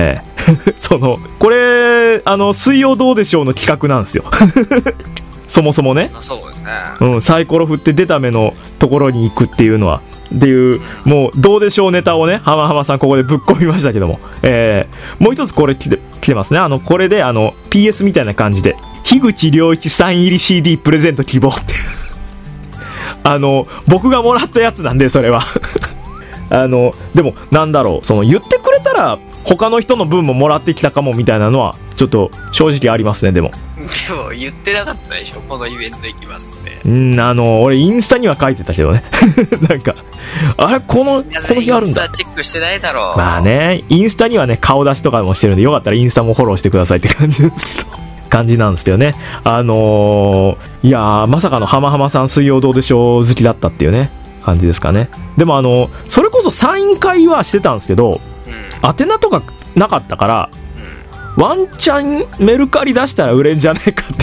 そのこれあの水曜どうでしょうの企画なんですよそもそもね。 あ、そうですね、 うん、サイコロ振って出た目のところに行くっていうのはっていう、もうどうでしょうネタをね、浜浜さんここでぶっ込みましたけども、えー、もう一つこれ来て、来てますね。あのこれであの ピーエス みたいな感じで樋口良一サイン入り シーディー プレゼント希望ってあの僕がもらったやつなんで、それはあのでもなんだろう、その言ってくれたら他の人の分ももらってきたかもみたいなのはちょっと正直ありますね。でもでも言ってなかったでしょ、このイベント行きますね。 うん、あの俺インスタには書いてたけどねなんかあれこのこの日あるんだ。 インスタチェックしてないだろう。 まあね、インスタにはね顔出しとかもしてるんで、よかったらインスタもフォローしてくださいって感じですけど感じなんですけどね。あのー、いやーまさかの浜浜さん水曜どうでしょう好きだったっていうね感じですかね。でもあのそれこそサイン会はしてたんですけど、うん、宛名とかなかったから、うん、ワンチャンメルカリ出したら売れんじゃないかって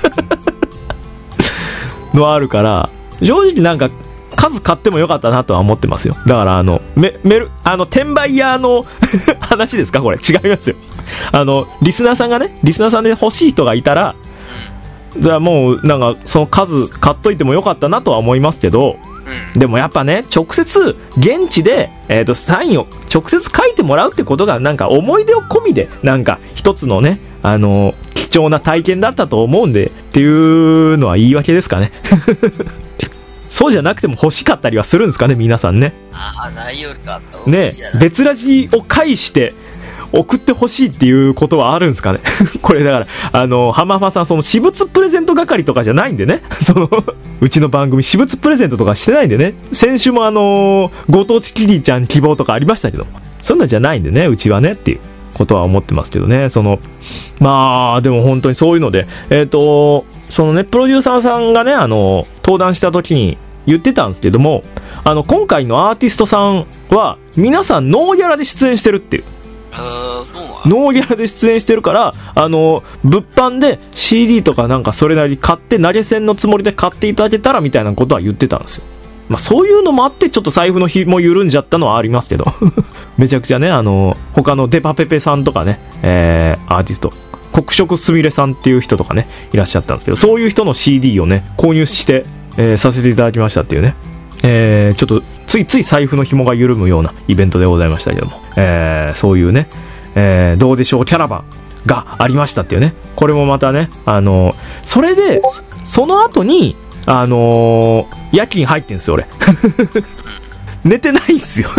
いうのはあるから、正直なんか数買ってもよかったなとは思ってますよ。だからあのメメルあの転売屋の話ですか、これ違いますよ。あのリスナーさんがね、リスナーさんで欲しい人がいたら、じゃあもうなんかその数買っといてもよかったなとは思いますけど、うん、でもやっぱね直接現地で、えーと、サインを直接書いてもらうってことがなんか思い出を込みでなんか一つのね、あの貴重な体験だったと思うんでっていうのは言い訳ですかねそうじゃなくても欲しかったりはするんですかね、皆さんね。 ああ、ないよりかとね、別ラジを介して送ってほしいっていうことはあるんですかねこれだからあの浜浜さん、その私物プレゼント係とかじゃないんでねそのうちの番組私物プレゼントとかしてないんでね。先週もあのご当地キティちゃん希望とかありましたけど、そんなんじゃないんでね、うちはねっていうことは思ってますけどね。そのまあでも本当にそういうので、えっとそのねプロデューサーさんがねあの登壇した時に言ってたんですけども、あの今回のアーティストさんは皆さんノーギャラで出演してるっていう、ノーギャラで出演してるから、あの物販で シーディー とかなんかそれなりに買って投げ銭のつもりで買っていただけたらみたいなことは言ってたんですよ。まあそういうのもあってちょっと財布の紐も緩んじゃったのはありますけどめちゃくちゃね、あの他のデパペペさんとかね、えー、アーティスト黒色すみれさんっていう人とかねいらっしゃったんですけど、そういう人の シーディー をね購入して、えー、させていただきましたっていうね、えー、ちょっとついつい財布の紐が緩むようなイベントでございましたけども、えー、そういうね、えー、どうでしょうキャラバンがありましたっていうね。これもまたね、あのー、それでその後にあのー、夜勤入ってんですよ俺寝てないんですよ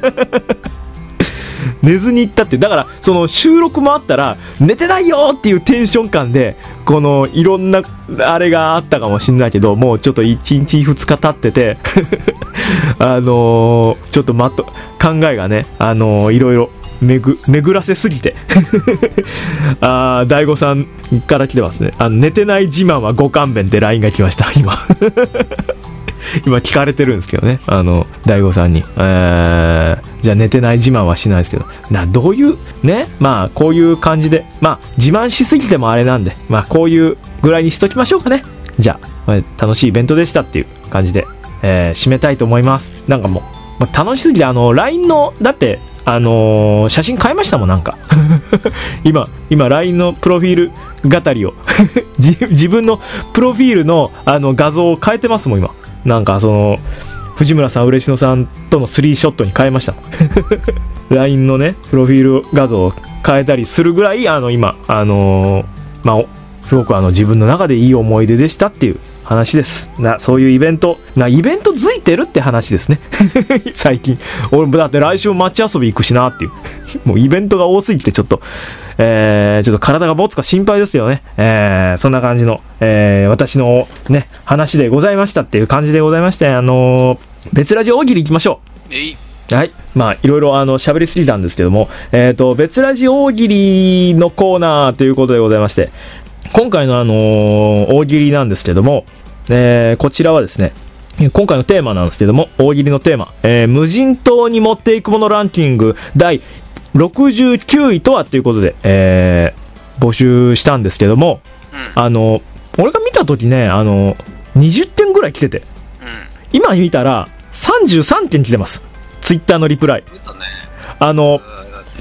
寝ずに行ったって。だからその収録もあったら寝てないよっていうテンション感でこのいろんなあれがあったかもしれないけど、もうちょっといちにちふつか経っててあのー、ちょっとまっと考えがね、あのー、いろいろめぐ巡らせすぎてあー大悟さんから来てますね。あの寝てない自慢はご勘弁って ライン が来ました今今聞かれてるんですけどね、あの大悟さんに、えー、じゃあ寝てない自慢はしないですけど、などういうね、まあこういう感じで、まあ自慢しすぎてもあれなんで、まあこういうぐらいにしときましょうかね。じゃあ、まあ、楽しいイベントでしたっていう感じで、えー、締めたいと思います。なんかもう、まあ、楽しすぎて、あの ライン のだってあのー、写真変えましたもんなんか今今 ライン のプロフィール語りを自分のプロフィールのあの画像を変えてますもん今。なんかその藤村さん嬉野さんとのスリーショットに変えましたライン のねプロフィール画像を変えたりするぐらい、あの今あのー、まあすごくあの自分の中でいい思い出でしたっていう話ですな。そういうイベントな、イベントづいてるって話ですね最近俺だって来週街遊び行くしなっていうもうイベントが多すぎてちょっとえー、ちょっと体が持つか心配ですよね。えー、そんな感じの、えー、私のね話でございましたっていう感じでございまして、あのー、別ラジオ大喜利行きましょう。えいはい。まあ、いろいろあの、喋りすぎたんですけども、えっと、別ラジオ大喜利のコーナーということでございまして、今回のあのー、大喜利なんですけども、えー、こちらはですね、今回のテーマなんですけども、大喜利のテーマ、えー、無人島に持っていくものランキングだいろくじゅうきゅういとはということで、えー、募集したんですけども、うん、あの、俺が見たときね、あの、にじゅってんぐらい来てて、うん、今見たらさんじゅうさんてん来てます。ツイッターのリプライ。あの、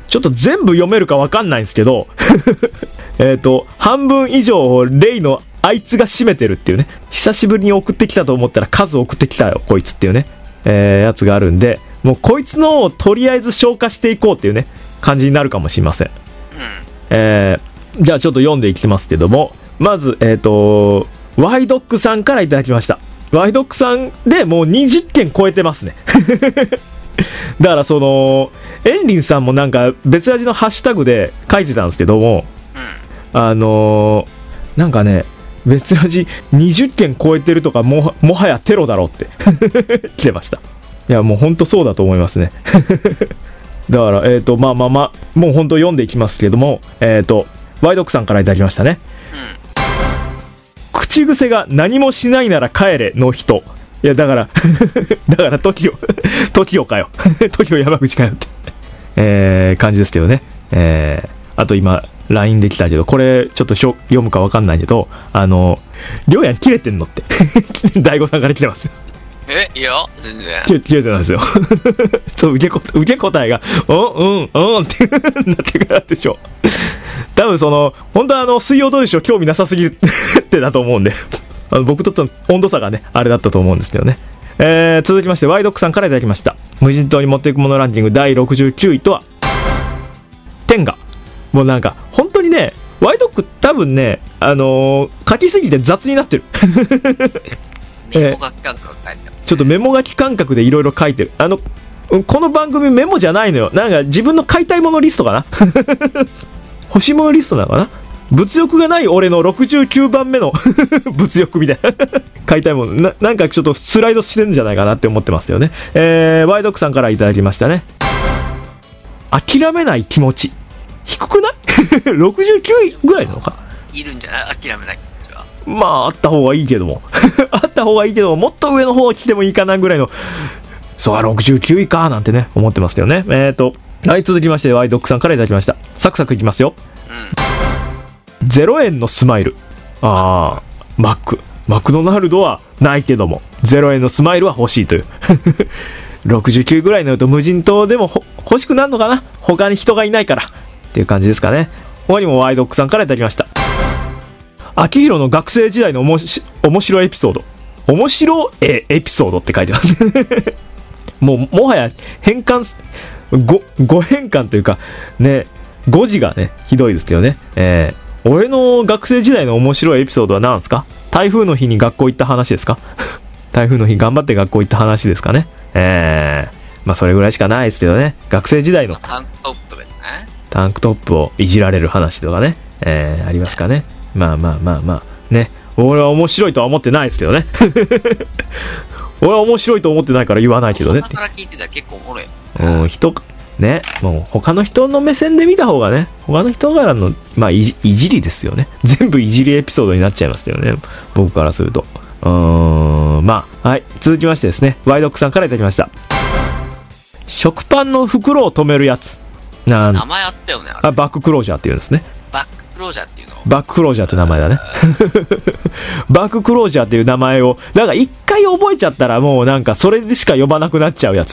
ちょっと全部読めるかわかんないんですけどえっと半分以上をレイのあいつが占めてるっていうね、久しぶりに送ってきたと思ったら数送ってきたよこいつっていうね、えー、やつがあるんで、もうこいつのをとりあえず消化していこうっていうね感じになるかもしれません。えー、じゃあちょっと読んでいきますけども、まずえっとワイドックさんからいただきました。ワイドックさんでもうにじゅっけん超えてますねだからそのエンリンさんもなんか別ラジのハッシュタグで書いてたんですけども、あのー、なんかね別ラジにじゅっけん超えてるとか も, もはやテロだろうって来てました。いやもう本当そうだと思いますねだからえっ、ー、とまあまあまあもう本当読んでいきますけども、えっ、ー、とワイドックさんからいただきましたね、うん、口癖が何もしないなら帰れの人。いやだからだからトキオトキオかよトキオ山口かよってえー感じですけどね。えーあと今 ライン できたけど、これちょっと読むか分かんないけど、あのりょうやん切れてんのって大悟さんから来てます。 えいや全然切れ、切れてないですよそう受けこ受け答えがうんうんうんってなってからでしょ多分その本当はあの水曜どうでしょう興味なさすぎるってだと思うんであの僕との温度差がねあれだったと思うんですけどね。えー、続きましてワイドックさんからいただきました。無人島に持っていくものランキングだいろくじゅうきゅういとは天下。もうなんか本当にねワイドック多分ねあのー、書きすぎて雑になってるメモ書き感覚書いてる、 ちょっとメモ書き感覚でいろいろ書いてる。あのこの番組メモじゃないのよ。なんか自分の買いたいものリストかな欲しいものリストなのかな。物欲がない俺のろくじゅうきゅうばんめの物欲みたいな買いたいもの な, なんかちょっとスライドしてるんじゃないかなって思ってますよね。えー、ワイドックさんからいただきましたね。諦めない気持ち低くないろくじゅうきゅういぐらいなのかいるんじゃない。諦めない気持ちはまああった方がいいけどもあった方がいいけどももっと上の方来てもいいかなぐらいの、そうろくじゅうきゅういかなんてね思ってますけどね。えーとはい続きましてワイドックさんからいただきました。サクサクいきますよ、うん、ゼロえんのスマイル。あーマックマクドナルドはないけどもゼロえんのスマイルは欲しいというろくじゅうきゅうぐらいになると無人島でも欲しくなるのかな、他に人がいないからっていう感じですかね。他にもワイドックさんからいただきました。秋広の学生時代のおもし面白いエピソード。面白いエピソードって書いてますもうもはや変換ごご変換というかね語字がねひどいですけどね。えー、俺の学生時代の面白いエピソードは何ですか。台風の日に学校行った話ですか台風の日頑張って学校行った話ですかね。えー、まあそれぐらいしかないですけどね。学生時代のタンクトップですね。 タンクトップをいじられる話とかね、えー、ありますかね。まあまあまあまあね、俺は面白いとは思ってないですけどね俺は面白いと思ってないから言わないけどね。 他から聞いてたら結構おもろい。 うん、人ね、もう他の人の目線で見た方がね、他の人からのまあいじ、いじりですよね。全部いじりエピソードになっちゃいますけどね、僕からすると。うーん、まあはい続きましてですね、ワイドックさんからいただきました。食パンの袋を止めるやつ。な名前あったよね。あれあバッククロージャーっていうんですね。 バッククロージャーっていうの。 バッククロージャーって名前だねバッククロージャーっていう名前をだから一回覚えちゃったらもうなんかそれでしか呼ばなくなっちゃうやつ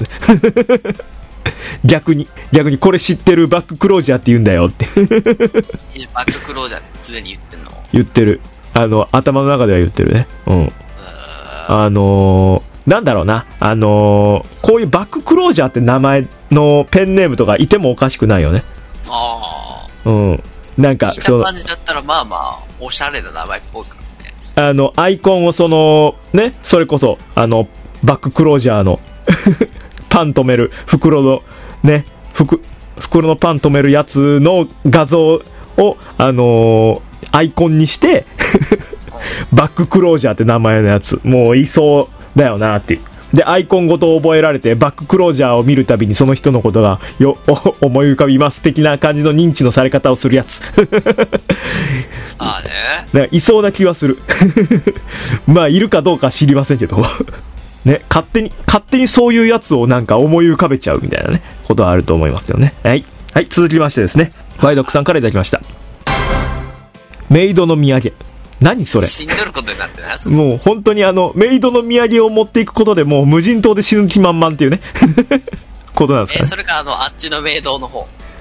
逆に逆にこれ知ってるバッククロージャーって言うんだよってバッククロージャーってすでに言ってんの。 言ってる。あの頭の中では言ってるね。うんあのー、なんだろうな、あのー、こういうバッククロージャーって名前のペンネームとかいてもおかしくないよね。 ああうんなんか聞いた感じだったらまあまあおしゃれな名前っぽいからね。 あのアイコンをそのねそれこそあのバッククロージャーのパン止める袋のね袋袋のパン止めるやつの画像をあのー、アイコンにしてバッククロージャーって名前のやつもういそうだよなっていう。でアイコンごと覚えられてバッククロージャーを見るたびにその人のことがよ思い浮かびます的な感じの認知のされ方をするやつああねなんかいそうな気はするまあいるかどうか知りませんけどね勝手に勝手にそういうやつをなんか思い浮かべちゃうみたいなねことはあると思いますよね。はい、はい、続きましてですねワイドックさんからいただきました。メイドの土産。何それ。 死んでることになってない。 もう本当にあのメイドの土産を持っていくことでもう無人島で死ぬ気満々っていうねことなんですかね。 えー、それかあのあっちのメイドの方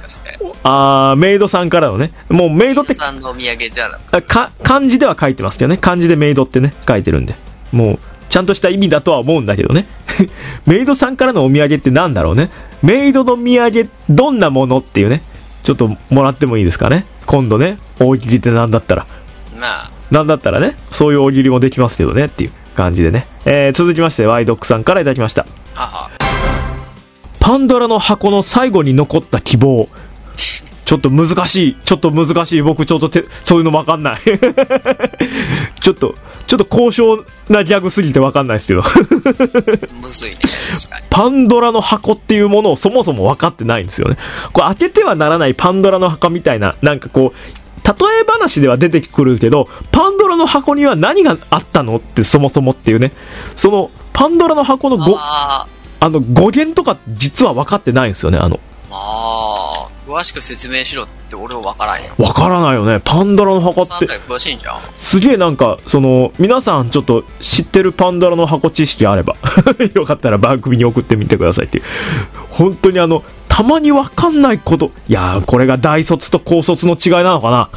かして。 あー、メイドさんからのね。もうメイドって。メイドさんのお土産じゃなくか、漢字では書いてますけどね。漢字でメイドってね、書いてるんで。もう、ちゃんとした意味だとは思うんだけどね。メイドさんからのお土産ってなんだろうね。メイドの土産、どんなものっていうね。ちょっともらってもいいですかね。今度ね、大喜利ってなんだったら。 まあ。 なんだったらね、そういう大喜利もできますけどねっていう感じでね。えー、続きまして、ワイドックさんからいただきました。 はは。パンドラの箱の最後に残った希望。ちょっと難しい。ちょっと難しい。僕ちょっとてそういうの分かんない。ちょっと、ちょっと高尚なギャグすぎて分かんないですけど。 むずいね。確かに。 パンドラの箱っていうものをそもそも分かってないんですよね。これ開けてはならないパンドラの箱みたいな、なんかこう、例え話では出てくるけど、パンドラの箱には何があったのってそもそもっていうね。その、パンドラの箱のご、ああの、語源とか実は分かってないんですよね、あの。 ああ、詳しく説明しろって俺は分からんよ。 分からないよね。パンドラの箱って。 詳しいんじゃん。 すげえなんか、その、皆さんちょっと知ってるパンドラの箱知識あれば、よかったら番組に送ってみてくださいっていう。本当にあの、たまに分かんないこと、いやー、これが大卒と高卒の違いなのかな。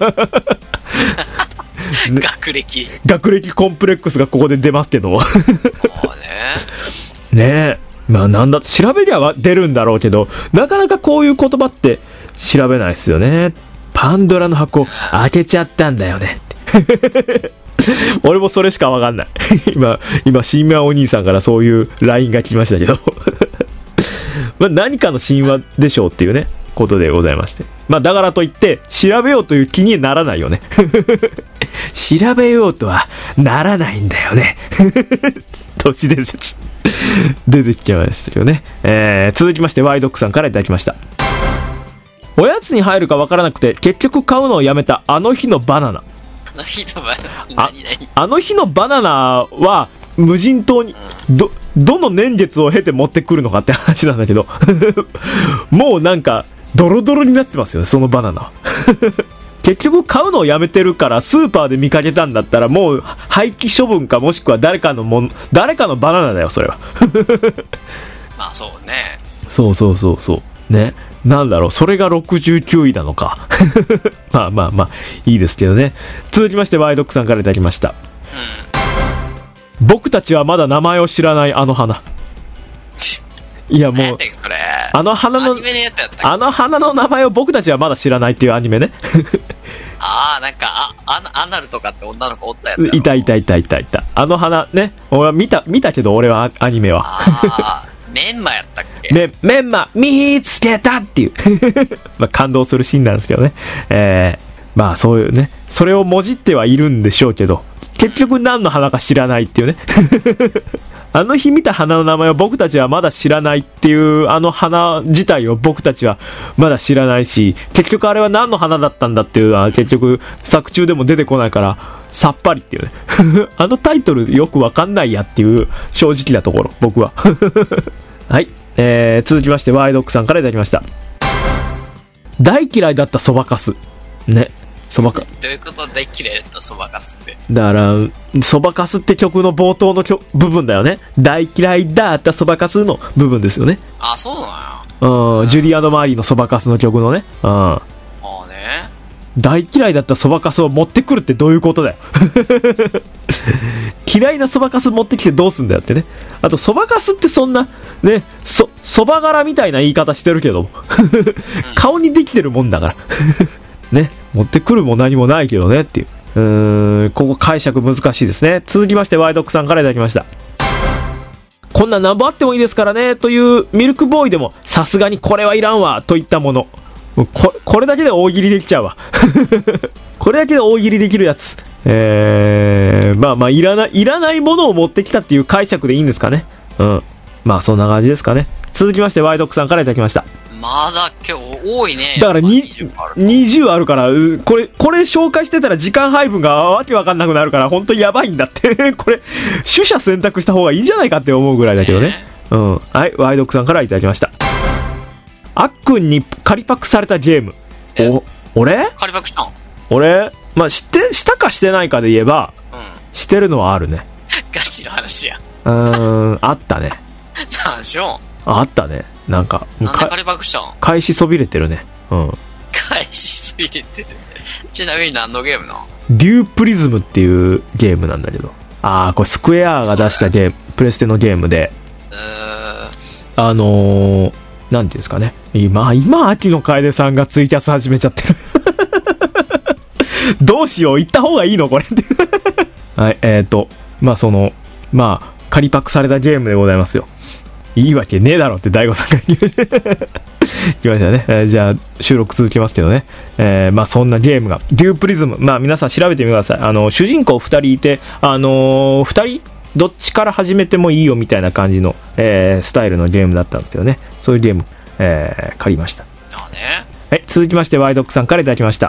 ね、学歴。 学歴コンプレックスがここで出ますけど。 そうね。 ねえ。まあなんだ、調べりゃ出るんだろうけど、なかなかこういう言葉って調べないですよね。パンドラの箱開けちゃったんだよね。俺もそれしかわかんない。今、今、神話お兄さんからそういう ライン が来ましたけど。まあ何かの神話でしょうっていうね、ことでございまして。まあだからといって、調べようという気にならないよね。調べようとはならないんだよね。都市伝説。出てきちゃいましたけどね。えー、続きましてワイドックさんからいただきました。おやつに入るかわからなくて結局買うのをやめたあの日のバナナ。 あの日のバナナ。 あ, あの日のバナナは無人島にどどの年月を経て持ってくるのかって話なんだけど、もうなんかドロドロになってますよね、そのバナナ。結局買うのをやめてるからスーパーで見かけたんだったらもう廃棄処分かもしくは誰かのもの誰かのバナナだよそれは。 まあそうね。 そうそうそうそうね。なんだろう、それがろくじゅうきゅういなのか。まあまあまあいいですけどね。続きましてワイドックさんからいただきました。うん、僕たちはまだ名前を知らないあの花。いやもうあの花のあの花の名前を僕たちはまだ知らないっていうアニメね。 ああ、なんかあアナルとかって女の子おったやつやろ。 いたいたいたいたいた。あの花ね、俺は見た見たけど俺はアニメは。 ああ、メンマやったっけ。 メメンマ見つけたっていう。まあ感動するシーンなんですけどね。えー、まあそういうね、それをもじってはいるんでしょうけど、結局何の花か知らないっていうね。あの日見た花の名前を僕たちはまだ知らないっていうあの花自体を僕たちはまだ知らないし、結局あれは何の花だったんだっていうのは結局作中でも出てこないからさっぱりっていうね。あのタイトルよくわかんないやっていう正直なところ僕は。はい、えー、続きましてワイドックさんからいただきました。大嫌いだったそばかすね。そばかどういうこと大嫌いだったそばかすって。 だからそばかすって曲の冒頭の曲部分だよね。大嫌いだったそばかすの部分ですよね。 あ、そうなんや。 うん、ジュリアのマリーのそばかすの曲のね。うん。ああね。 大嫌いだったそばかすを持ってくるってどういうことだよ。嫌いなそばかす持ってきてどうすんだよってね。あとそばかすってそんなね、そそば柄みたいな言い方してるけども顔にできてるもんだからね、持ってくるも何もないけどねっていう。うーん、ここ解釈難しいですね。続きましてワイドックさんからいただきました。こんな何本あってもいいですからねというミルクボーイでもさすがにこれはいらんわといったもの、こ, これだけで大喜利できちゃうわ。これだけで大喜利できるやつ、えー、まあまあいらないいらないものを持ってきたっていう解釈でいいんですかね。うん、まあそんな感じですかね。続きましてワイドックさんからいただきました。 まだ結構多いね。 だからににじゅうあるから、これこれ紹介してたら時間配分がわけわかんなくなるから本当にやばいんだって。これ取捨選択した方がいいんじゃないかって思うぐらいだけどね。うん、はい、ワイドックさんからいただきました。あっくんに仮パクされたゲーム。お俺仮パクしたん？ 俺まあ知ってしたかしてないかで言えば、うん、してるのはあるね。 ガチの話や。 うーん、あったね。 なんしょん。 あったね。なんかなんで仮パクしたん？ 開始そびれてるね。うん。 開始そびれてる。ちなみに何のゲームなの？ デュープリズムっていうゲームなんだけど。ああ、これスクエアが出したゲーム、プレステのゲームで。 うーん。 あのー、なんていうんですかね。今、今、秋野楓さんがツイキャス始めちゃってる。どうしよう、行った方がいいのこれ。はい、えーと、まあその、まあ、仮パクされたゲームでございますよ。いいわけねえだろって大悟さんが言う。来ましたね。えー、じゃあ、収録続きますけどね。えー、まあそんなゲームが、デュープリズム。まあ皆さん調べてみてください。あの、主人公二人いて、あのー、二人どっちから始めてもいいよみたいな感じの、えー、スタイルのゲームだったんですけどね。そういうゲーム、えー、借りました。 あね。 はい、続きまして、ワイドックさんからいただきました。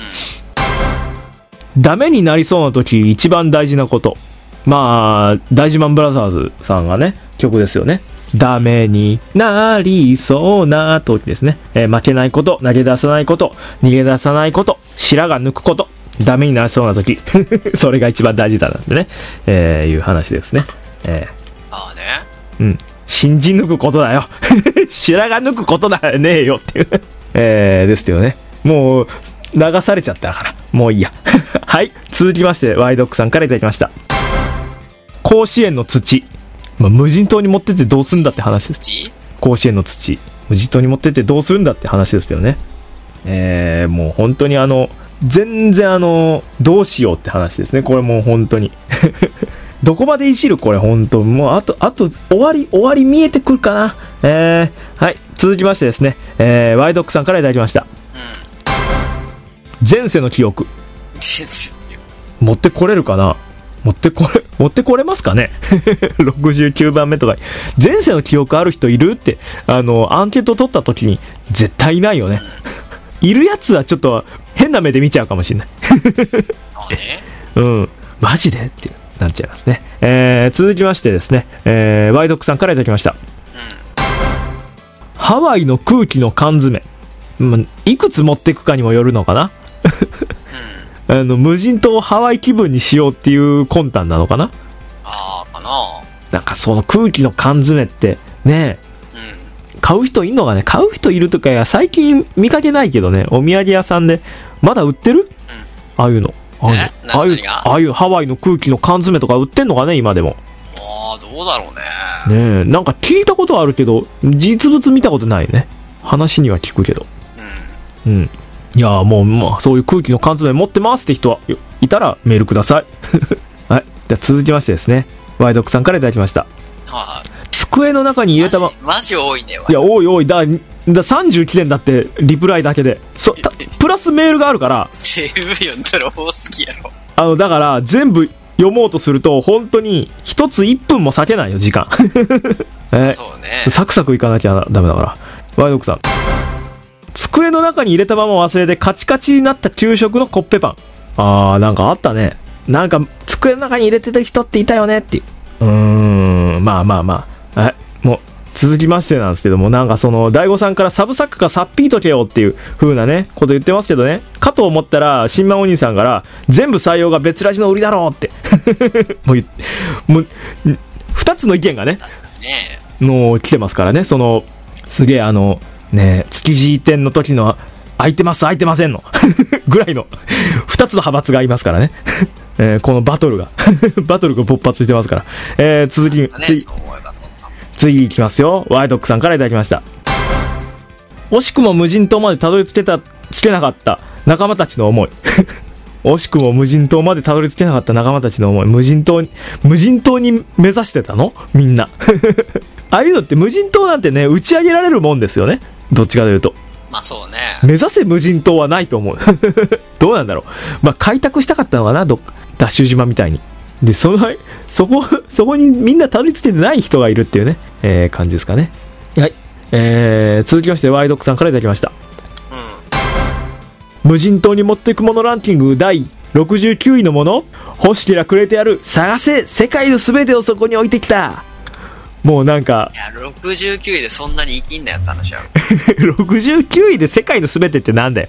うん。ダメになりそうな時、一番大事なこと。まあ、大事マンブラザーズさんがね、曲ですよね。ダメになりそうな時ですね。えー、負けないこと、投げ出さないこと、逃げ出さないこと、白髪抜くこと、ダメになりそうな時。それが一番大事だなんてね、えー、いう話ですね。えー、ああね。 うん。信じ抜くことだよ。白髪抜くことだねえよっていう。えー、ですけどね。もう、流されちゃったから、もういいや。はい。続きまして、ワイドックさんからいただきました。甲子園の土。まあ、無人島に持ってってどうするんだって話です。甲子園の土。無人島に持ってってどうするんだって話ですけどね。えー、もう本当にあの、全然あの、どうしようって話ですね。これもう本当に。どこまでいじるこれ本当。もうあと、あと、終わり、終わり見えてくるかな。えー、はい。続きましてですね、えー、ワイドックさんからいただきました。うん、前世の記憶。持ってこれるかな。持ってこれ、持ってこれますかね。ろくじゅうきゅうばんめとか。前世の記憶ある人いるって、あの、アンケート取った時に、絶対いないよね。いるやつはちょっと、変な目で見ちゃうかもしれない。うん。マジでってなっちゃいますね。えー、続きましてですね、えー、ワイドックさんからいただきました。うん、ハワイの空気の缶詰。ま、いくつ持っていくかにもよるのかな。あの無人島をハワイ気分にしようっていう魂胆なのかな。 ああかな。 なんかその空気の缶詰ってね、うん、買う人いんのかね。買う人いるとかや最近見かけないけどね。お土産屋さんでまだ売ってる？うん、ああいうの。ああいうの。ああいう、ああいうハワイの空気の缶詰とか売ってんのかね今でも。 ああどうだろうね。 ねえなんか聞いたことはあるけど実物見たことないね。話には聞くけど。うん。うん。いやーもう、まあ、そういう空気の缶詰持ってますって人はいたらメールください。はい。じゃあ続きましてですね。ワイドックさんからいただきました。はい。机の中に入れたま、 マジ多いね。 いや、多い多い。だ、ださんじゅうきてんだって、リプライだけで。そ、プラスメールがあるから。 全部読んだら多すぎやろ。 あの、だから、全部読もうとすると、本当に、一ついっぷんも割けないよ、時間。えそうね。 サクサクいかなきゃダメだから。ワイドックさん。机の中に入れたまま忘れてカチカチになった給食のコッペパン。あー、なんかあったね。なんか、机の中に入れてる人っていたよねっていう。うーん、まあまあまあ。はい。もう、続きましてなんですけども、なんかその、大悟さんからサブサックかさっぴーとけよっていう風なね、こと言ってますけどね。かと思ったら、新馬お兄さんから、全部採用が別ラジの売りだろうって。もう、もう、二つの意見がね、の、来てますからね。その、すげえあの、ね、築地移転の時の空いてます空いてませんのぐらいの二つの派閥がいますからね、えー、このバトルがバトルが勃発してますから、えー、続き、ね、次次いきますよ。ワイドックさんからいただきました。惜しくも無人島までたどり着けたつけなかった仲間たちの思い惜しくも無人島までたどり着けなかった仲間たちの思い。無人島に無人島に目指してたのみんなああいうのって無人島なんてね打ち上げられるもんですよね。どっちかというと。 まあそうね。 目指せ無人島はないと思う。どうなんだろう。まあ開拓したかったのかな、どダッシュ島みたいに。で、その、そこ、そこにみんなたどり着けてない人がいるっていうね、えー、感じですかね。はい。えー、続きまして、ワイドックさんからいただきました。うん。無人島に持っていくものランキングだいろくじゅうきゅういのもの欲しけりゃくれてやる。探せ世界のすべてをそこに置いてきた。もうなんかいやろくじゅうきゅういでそんなに生きんなよって話やろろくじゅうきゅういで世界のすべてってなんだよ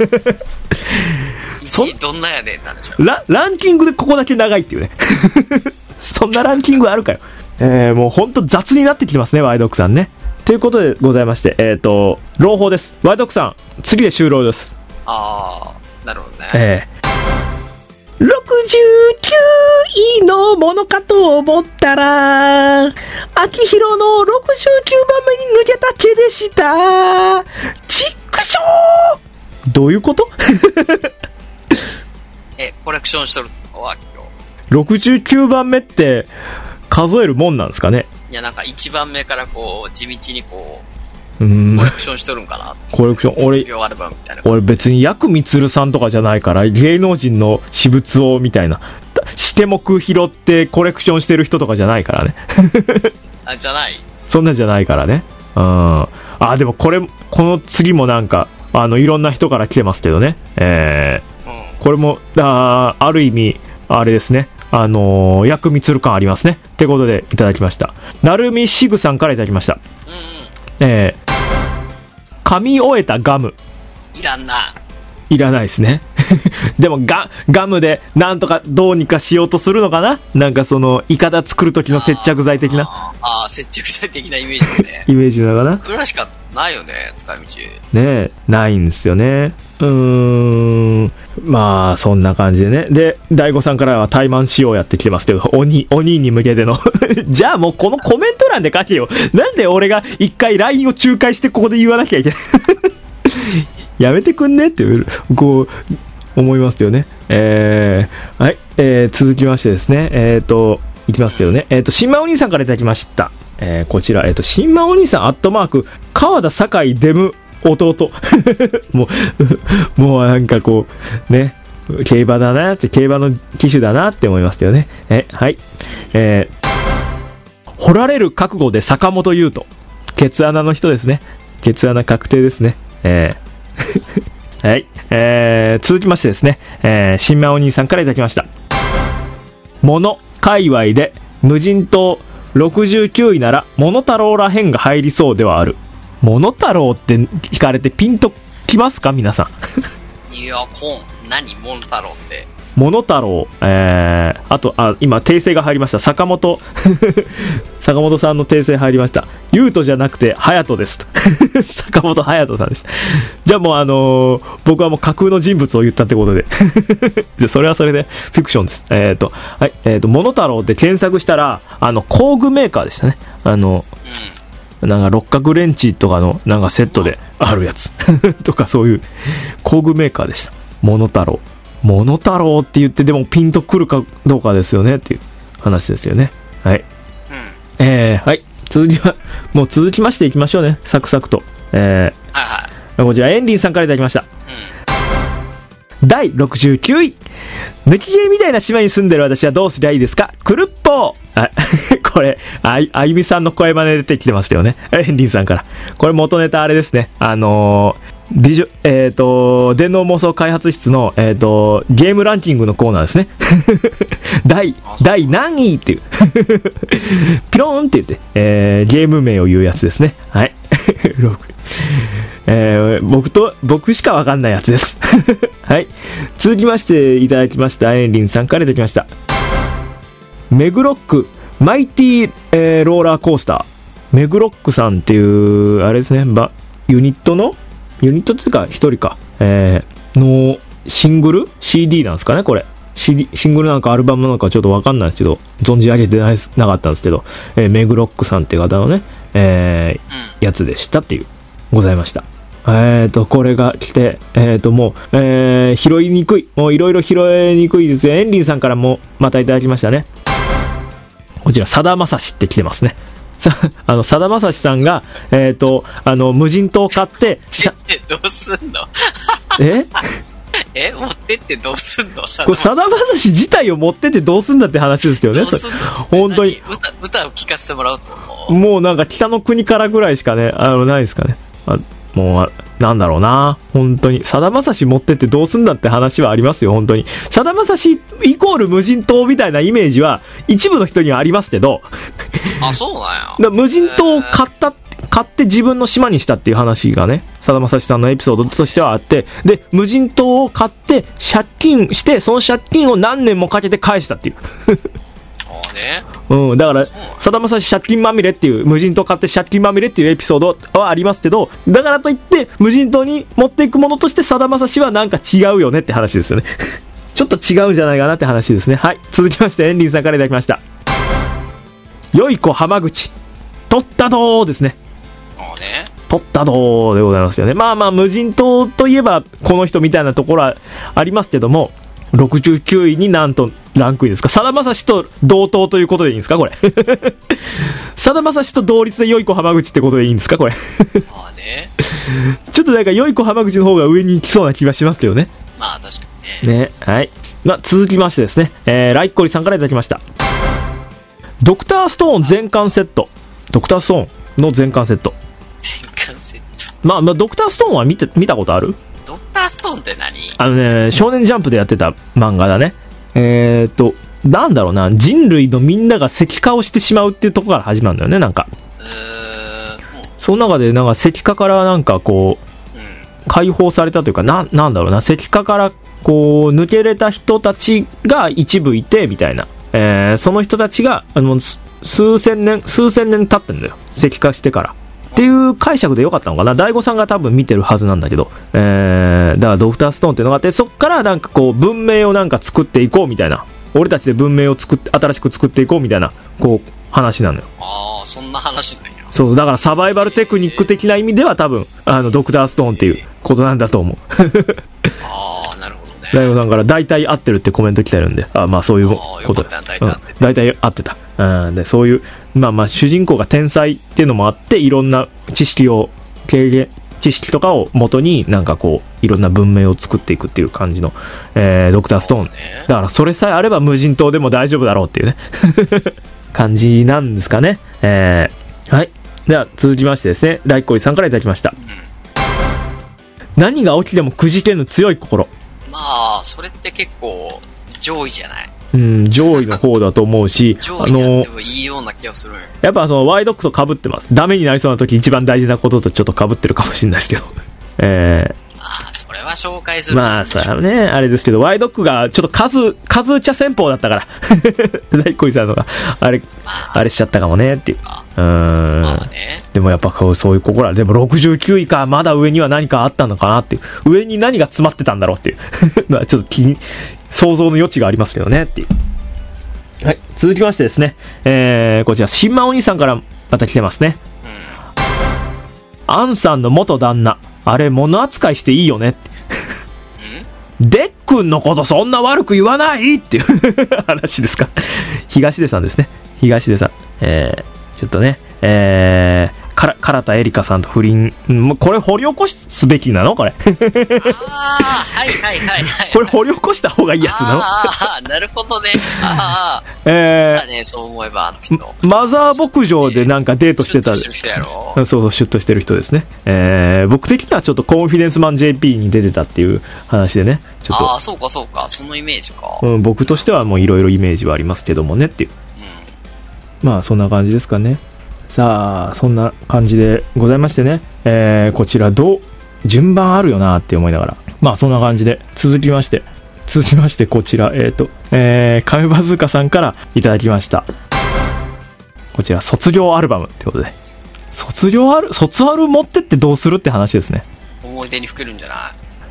いちいどんなやねんって話やろ。 ラ, ランキングでここだけ長いっていうねそんなランキングあるかよ。えー、もうほんと雑になってきてますねワイドックさんね。 ということでございまして、えっ、ー、と、朗報です。ワイドクさん、次で終了です。 あー、なるほどね。 えー、ろくじゅうきゅういのものかと思ったら、秋広のろくじゅうきゅうばんめに抜けた毛でした。ちっくしょー。どういうことえ、コレクションしとるわ、 ろくじゅうきゅうばんめって数えるもんなんですかね。 いや、なんかいちばんめからこう地道にこうーん、 コレクションしとるんかな。 コレクション、俺卒業アルバムみたいな。 俺別にヤクミツルさんとかじゃないから、芸能人の私物をみたいな、して目拾ってコレクションしてる人とかじゃないからね。 あ、じゃない。 そんなんじゃないからね。うん。あ、でもこれ、この次もなんか、あの、いろんな人から来てますけどね。えー、うん、これも、あ、ある意味、あれですね。あのー、ヤクミツル感ありますね。ってことでいただきました。なるみしぐさんからいただきました。 うんうん。 えー、噛み終えたガム。 いらんな。 いらないですね。でもガ、ガムでなんとかどうにかしようとするのかな。なんかその、イカダ作る時の接着剤的な。 ああ、接着剤的なイメージね。 イメージなのかな。 ぐらいしかないよね、使い道。 ねえ、ないんですよね。うーん。まあ、そんな感じでね。で、大悟さんからは怠慢しようやってきてますけど、鬼、鬼に向けての。じゃあもうこのコメント欄で書けよ。なんで俺が一回 ライン を仲介してここで言わなきゃいけない。やめてくんねって、こう、思いますよね。えー、はい、えー、続きましてですね。えーと、いきますけどね。えーと、新馬お兄さんからいただきました。えー、こちら、えーと、新馬お兄さん、アットマーク、川田酒井デム、弟。もう、もうなんかこう、ね、競馬だなって、競馬の騎手だなって思いますけどね。え、はい。えー、掘られる覚悟で坂本優斗。ケツ穴の人ですね。ケツ穴確定ですね。えー、はい。えー、続きましてですね、えー、新馬お兄さんからいただきました。モノ、界隈で、無人島ろくじゅうきゅういなら、モノタロウらへんが入りそうではある。モノタロウって聞かれてピンときますか皆さん。いや、こん、何モノタロウって。 モノタロウ、えー、あと、あ、今、訂正が入りました。坂本、坂本さんの訂正入りました。ユウトじゃなくて、ハヤトです。坂本ハヤトさんです。じゃあもうあのー、僕はもう架空の人物を言ったってことで。で、それはそれで、フィクションです。えっと、はい、えっと、モノタロウって検索したら、あの、工具メーカーでしたね。あの、うん、なんか六角レンチとかの、なんかセットであるやつ。とかそういう工具メーカーでした。モノタロウ。モノタロウって言ってでもピンとくるかどうかですよねっていう話ですよね。はい。うん、えー、はい。続きは、もう続きましていきましょうね。サクサクと。えー、はいはい。こちら、エンリンさんからいただきました。うん、だいろくじゅうきゅうい。抜き毛みたいな島に住んでる私はどうすりゃいいですか？クルッポー。あ、これ、あい、あゆみさんの声真似出てきてますけどね。エンリンさんから。これ元ネタあれですね。あのー、ビジュ、えっ、ー、と、電脳妄想開発室の、えっ、ー、と、ゲームランキングのコーナーですね。第、第何位っていう。ピローンって言って、えー、ゲーム名を言うやつですね。はい。えー、僕と、僕しかわかんないやつです。はい。続きまして、いただきました。エンリンさんからいただきました。メグロック、マイティー、えー、ローラーコースター。メグロックさんっていう、あれですね、ば、ユニットのユニットっていうか、一人か、えー、の、シングル ?シーディー なんですかね、これ。シーディー、シングルなのかアルバムなのかちょっとわかんないですけど、存じ上げてないなかったんですけど、えー、メグロックさんっていう方のね、えー、やつでしたっていう、ございました。えーと、これが来て、えーと、もう、えー、拾いにくい。もういろいろ拾いにくいですよ。エンリンさんからもまたいただきましたね。こちら、さだまさしって来てますね。さ、あの、さだまさしさんが、えっ、ー、と、あの、無人島を買って、 どうすんのええ持ってってどうすんのさだまさし自体を持ってってどうすんだって話ですよね。 どうすんの本当に歌。歌を聴かせてもらうと。 もうなんか北の国からぐらいしかね、あの、ないですかね。あもう、なんだろうな。本当に。さだまさし持ってってどうすんだって話はありますよ、本当に。さだまさしイコール無人島みたいなイメージは一部の人にはありますけど。 あ、そうなんや。 無人島を買った、買って自分の島にしたっていう話がね、さだまさしさんのエピソードとしてはあって、で、無人島を買って借金して、その借金を何年もかけて返したっていう。 あね。 うん、だから、さだまさし借金まみれっていう、無人島買って借金まみれっていうエピソードはありますけど、だからといって、無人島に持っていくものとしてさだまさしはなんか違うよねって話ですよね。ちょっと違うんじゃないかなって話ですね。はい。続きまして、エンリンさんからいただきました。よい子浜口。取ったどーですね。 あね。 取ったどーでございますよね。まあまあ、無人島といえば、この人みたいなところはありますけども、ろくじゅうきゅういになんとランクインですか。さだまさしと同等ということでいいんですかこれ。さだまさしと同率でよい子浜口ってことでいいんですかこれ。 あね。 ちょっとなんかよい子浜口の方が上に行きそうな気がしますけどね。 まあ確かにね。 ね、はい。まあ、続きましてですね、えー、ライッコリさんからいただきました。ドクターストーン全巻セット。ドクターストーンの全巻セット。 全巻セット。 まあ、まあ、ドクターストーンは見て、見たことある？ ドクターストーンって何？ あのね、少年ジャンプでやってた漫画だね。えーっと、なんだろうな、人類のみんなが石化をしてしまうっていうところから始まるんだよね、なんか。 うーん。 その中で、なんか石化からなんかこう、うん、解放されたというか、な、なんだろうな、石化からこう、抜けれた人たちが一部いて、みたいな。えー、その人たちが、あの、数千年、数千年経ってんだよ。石化してから。っていう解釈でよかったのかな。大悟さんが多分見てるはずなんだけど、えー、だからドクターストーンっていうのがあって、そっからなんかこう文明をなんか作っていこうみたいな、俺たちで文明を作って新しく作っていこうみたいなこう話なのよ。 ああ、そんな話なんや。 そうだからサバイバルテクニック的な意味では多分あのドクターストーンっていうことなんだと思う。 ああ、なるほどね。 大悟さんから大体合ってるってコメント来てるんで、あまあそういうことだ。大体合ってた。うん、でそういうまあまあ主人公が天才っていうのもあって、いろんな知識を経験知識とかを元になんかこういろんな文明を作っていくっていう感じの、えー、ドクターストーン。だからそれさえあれば無人島でも大丈夫だろうっていうね感じなんですかね。えー、はい。では続きましてですね、ライコイさんからいただきました。うん、何が起きてもくじけぬ強い心。 まあそれって結構上位じゃない？ うん、上位の方だと思うし、 上位にやってもいいような気がする。 やっぱそのワイドックと被ってます。ダメになりそうな時一番大事なこととちょっと被ってるかもしれないですけど。えー、 ああ、それは紹介する。 まあさね、あれですけど、ワイドックがちょっと数、数打ちゃ戦法だったから、ライコイさんのが、あれ、まあ、あれしちゃったかもねっていう。うーん。まあね。でもやっぱこう、そういう心は、でもろくじゅうきゅういか、まだ上には何かあったのかなっていう。上に何が詰まってたんだろうっていう。まあちょっと気に、想像の余地がありますけどねっていう。はい、続きましてですね、えー、こちら、新馬お兄さんからまた来てますね。うん、アンさんの元旦那、あれ物扱いしていいよねって。デックンのことそんな悪く言わないっていう話ですか。東出さんですね。東出さん。えー、ちょっとね、えー、から唐田エリカさんと不倫、もうこれ掘り起こすべきなのこれ。ああ、 はいはいはいはい。 これ掘り起こした方がいいやつなの？ ああ、なるほどね。ああ、 えー、 ね、そう思えばあの人。 マザー牧場でなんかデートしてた。 シュッとしてる人やろ。 そうそう、シュッとしてる人ですね。えー、僕的にはちょっとコンフィデンスマン ジェーピー に出てたっていう話でね。ちょっとああ、そうかそうか、そのイメージか。 うん、僕としてはもういろいろイメージはありますけどもねっていう。うん、まあそんな感じですかね。さあそんな感じでございましてね、えー、こちらどう順番あるよなって思いながら、まあそんな感じで続きまして続きましてこちらえっ、ー、とえー、カメバズーカさんからいただきました。こちら卒業アルバムってことで、卒業アル卒アル持ってってどうするって話ですね。 思い出にふけるんじゃない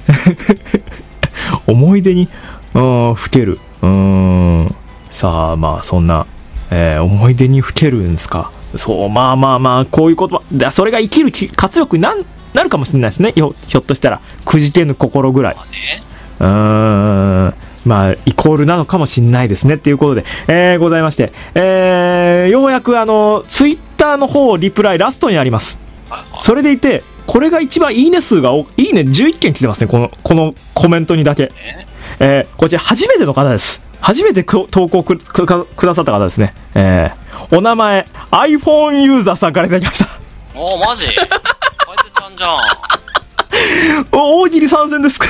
思い出にうんふける。うーん、さあまあそんな、えー、思い出にふけるんですか。そう、まあまあまあ、こういうことは、それが生きる活力にな、なるかもしれないですね。ひょ、ひょっとしたら、くじけぬ心ぐらい。まあね、うーん、まあ、イコールなのかもしれないですね。っていうことで、えー、ございまして、えー、ようやくあの、ツイッターの方、リプライラストにあります。それでいて、これが一番いいね数が、いいねじゅういっけん来てますね。この、このコメントにだけ。えー、こちら初めての方です。初めて投稿く、く、くださった方ですね。えー、お名前 iPhone ユーザーさんからいただきました。 おーマジ？あいつちゃんじゃん。 大喜利参戦ですか。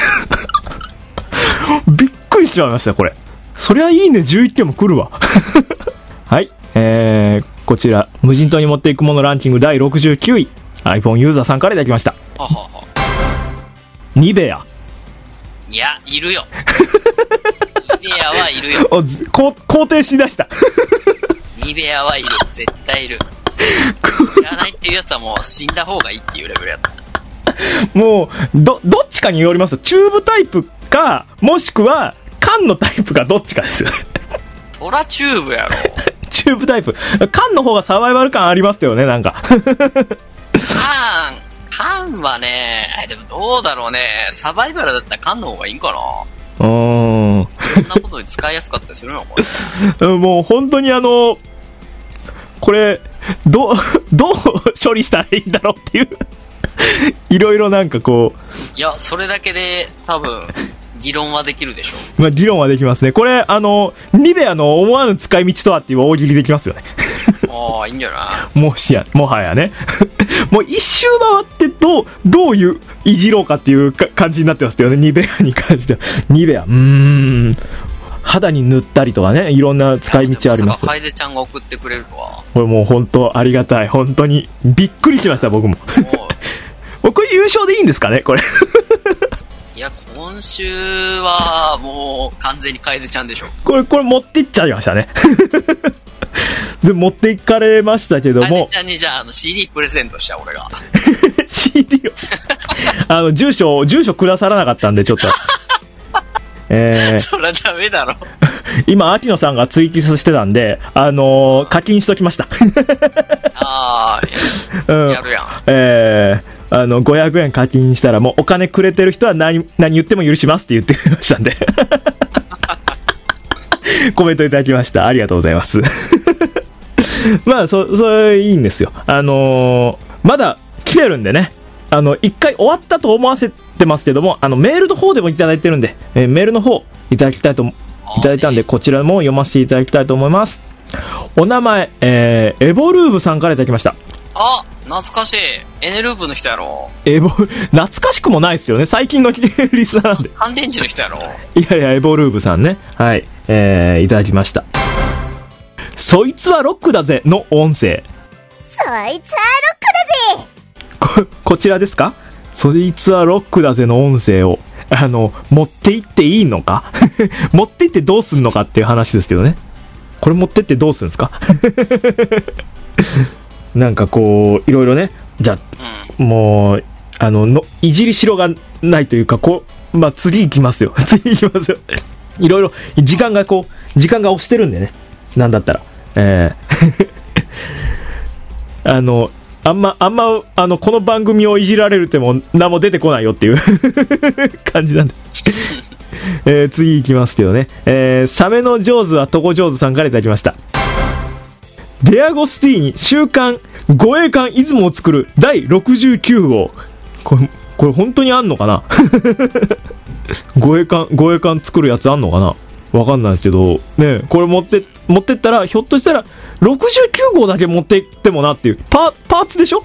びっくりしちゃいましたこれ。そりゃいいねじゅういっけんも来るわ。はい、えー、こちら無人島に持っていくものランキングだいろくじゅうきゅうい iPhone ユーザーさんからいただきました。はははニベア。 いやいるよ。いニベアはいるよ。 おずこ肯定しだした。 ニベアはいる。絶対いる。いらないっていうやつはもう死んだ方がいいっていうレベルやった。 もう、ど、どっちかによりますよ。チューブタイプか、もしくは、缶のタイプかどっちかですよ。 トラチューブやろ。 チューブタイプ。缶の方がサバイバル感ありますよね、なんか。 缶、缶はね、でもどうだろうね。サバイバルだったら缶の方がいいんかな。 うーん。 そんなことに使いやすかったりするのかな。 もう本当にあの、これ、どう、どう処理したらいいんだろうっていう。いろいろなんかこう。 いや、それだけで多分、議論はできるでしょう。まあ、議論はできますね。これ、あの、ニベアの思わぬ使い道とはっていう大喜利できますよね。 ああ、いいんじゃない？ もしや、もはやね。もう一周回ってどう、どういういじろうかっていうか感じになってますよね。ニベアに関しては。ニベア、うーん。肌に塗ったりとかね、いろんな使い道あります。 楓ちゃんが送ってくれるとは。 これもう本当ありがたい。本当に。びっくりしました、僕も。これ優勝でいいんですかね、これ。 いや、今週はもう完全に楓ちゃんでしょ。 これ、これ持っていっちゃいましたね。で持っていかれましたけども。 楓ちゃんにじゃあ、あの シーディー プレゼントした、俺が。 シーディー を。あの、住所、住所くださらなかったんで、ちょっと。えー、 そりゃダメだろ。 今、秋野さんがツイキャスしてたんで、あのー、課金しときました。 ああ、うん、やるやん。 えー、あの、ごひゃくえん課金したら、もうお金くれてる人は何、何言っても許しますって言ってくれましたんで。コメントいただきました。ありがとうございます。まあ、そ、それいいんですよ。あのー、まだ来てるんでね。あの、一回終わったと思わせてますけども、あの、メールの方でもいただいてるんで、えー、メールの方いただきたいと、いただいたんで、こちらも読ませていただきたいと思います。お名前、えー、エボルーブさんからいただきました。 あ、懐かしい。エネルーブの人やろ。 エボ、懐かしくもないですよね。最近のリスナーなんで。 乾電池の人やろ。 いやいや、エボルーブさんね。はい。えー、いただきました。そいつはロックだぜの音声。 そいつはロックだぜ。 こ、こちらですか？そいつはロックだぜの音声を、あの、持って行っていいのか持って行ってどうすんのかっていう話ですけどね。これ持ってってどうするんですかなんかこう、いろいろね、じゃあ、もう、あの、の、いじりしろがないというか、こう、まあ、次行きますよ。次行きますよ。いろいろ、時間がこう、時間が押してるんでね。なんだったら。えー、あの、あんま、あんま、あの、この番組をいじられるっても何も出てこないよっていう感じなんで。えー、次行きますけどね。えー、サメの上手はトコ上手さんからいただきました。デアゴスティーニ週刊護衛艦出雲を作るだいろくじゅうきゅうごう。これ、これ本当にあんのかな護衛艦、護衛艦作るやつあんのかなわかんないですけど、ね、これ持って、持ってったら、ひょっとしたら、ろくじゅうきゅうごうだけ持っていってもなっていう、パ、パーツでしょ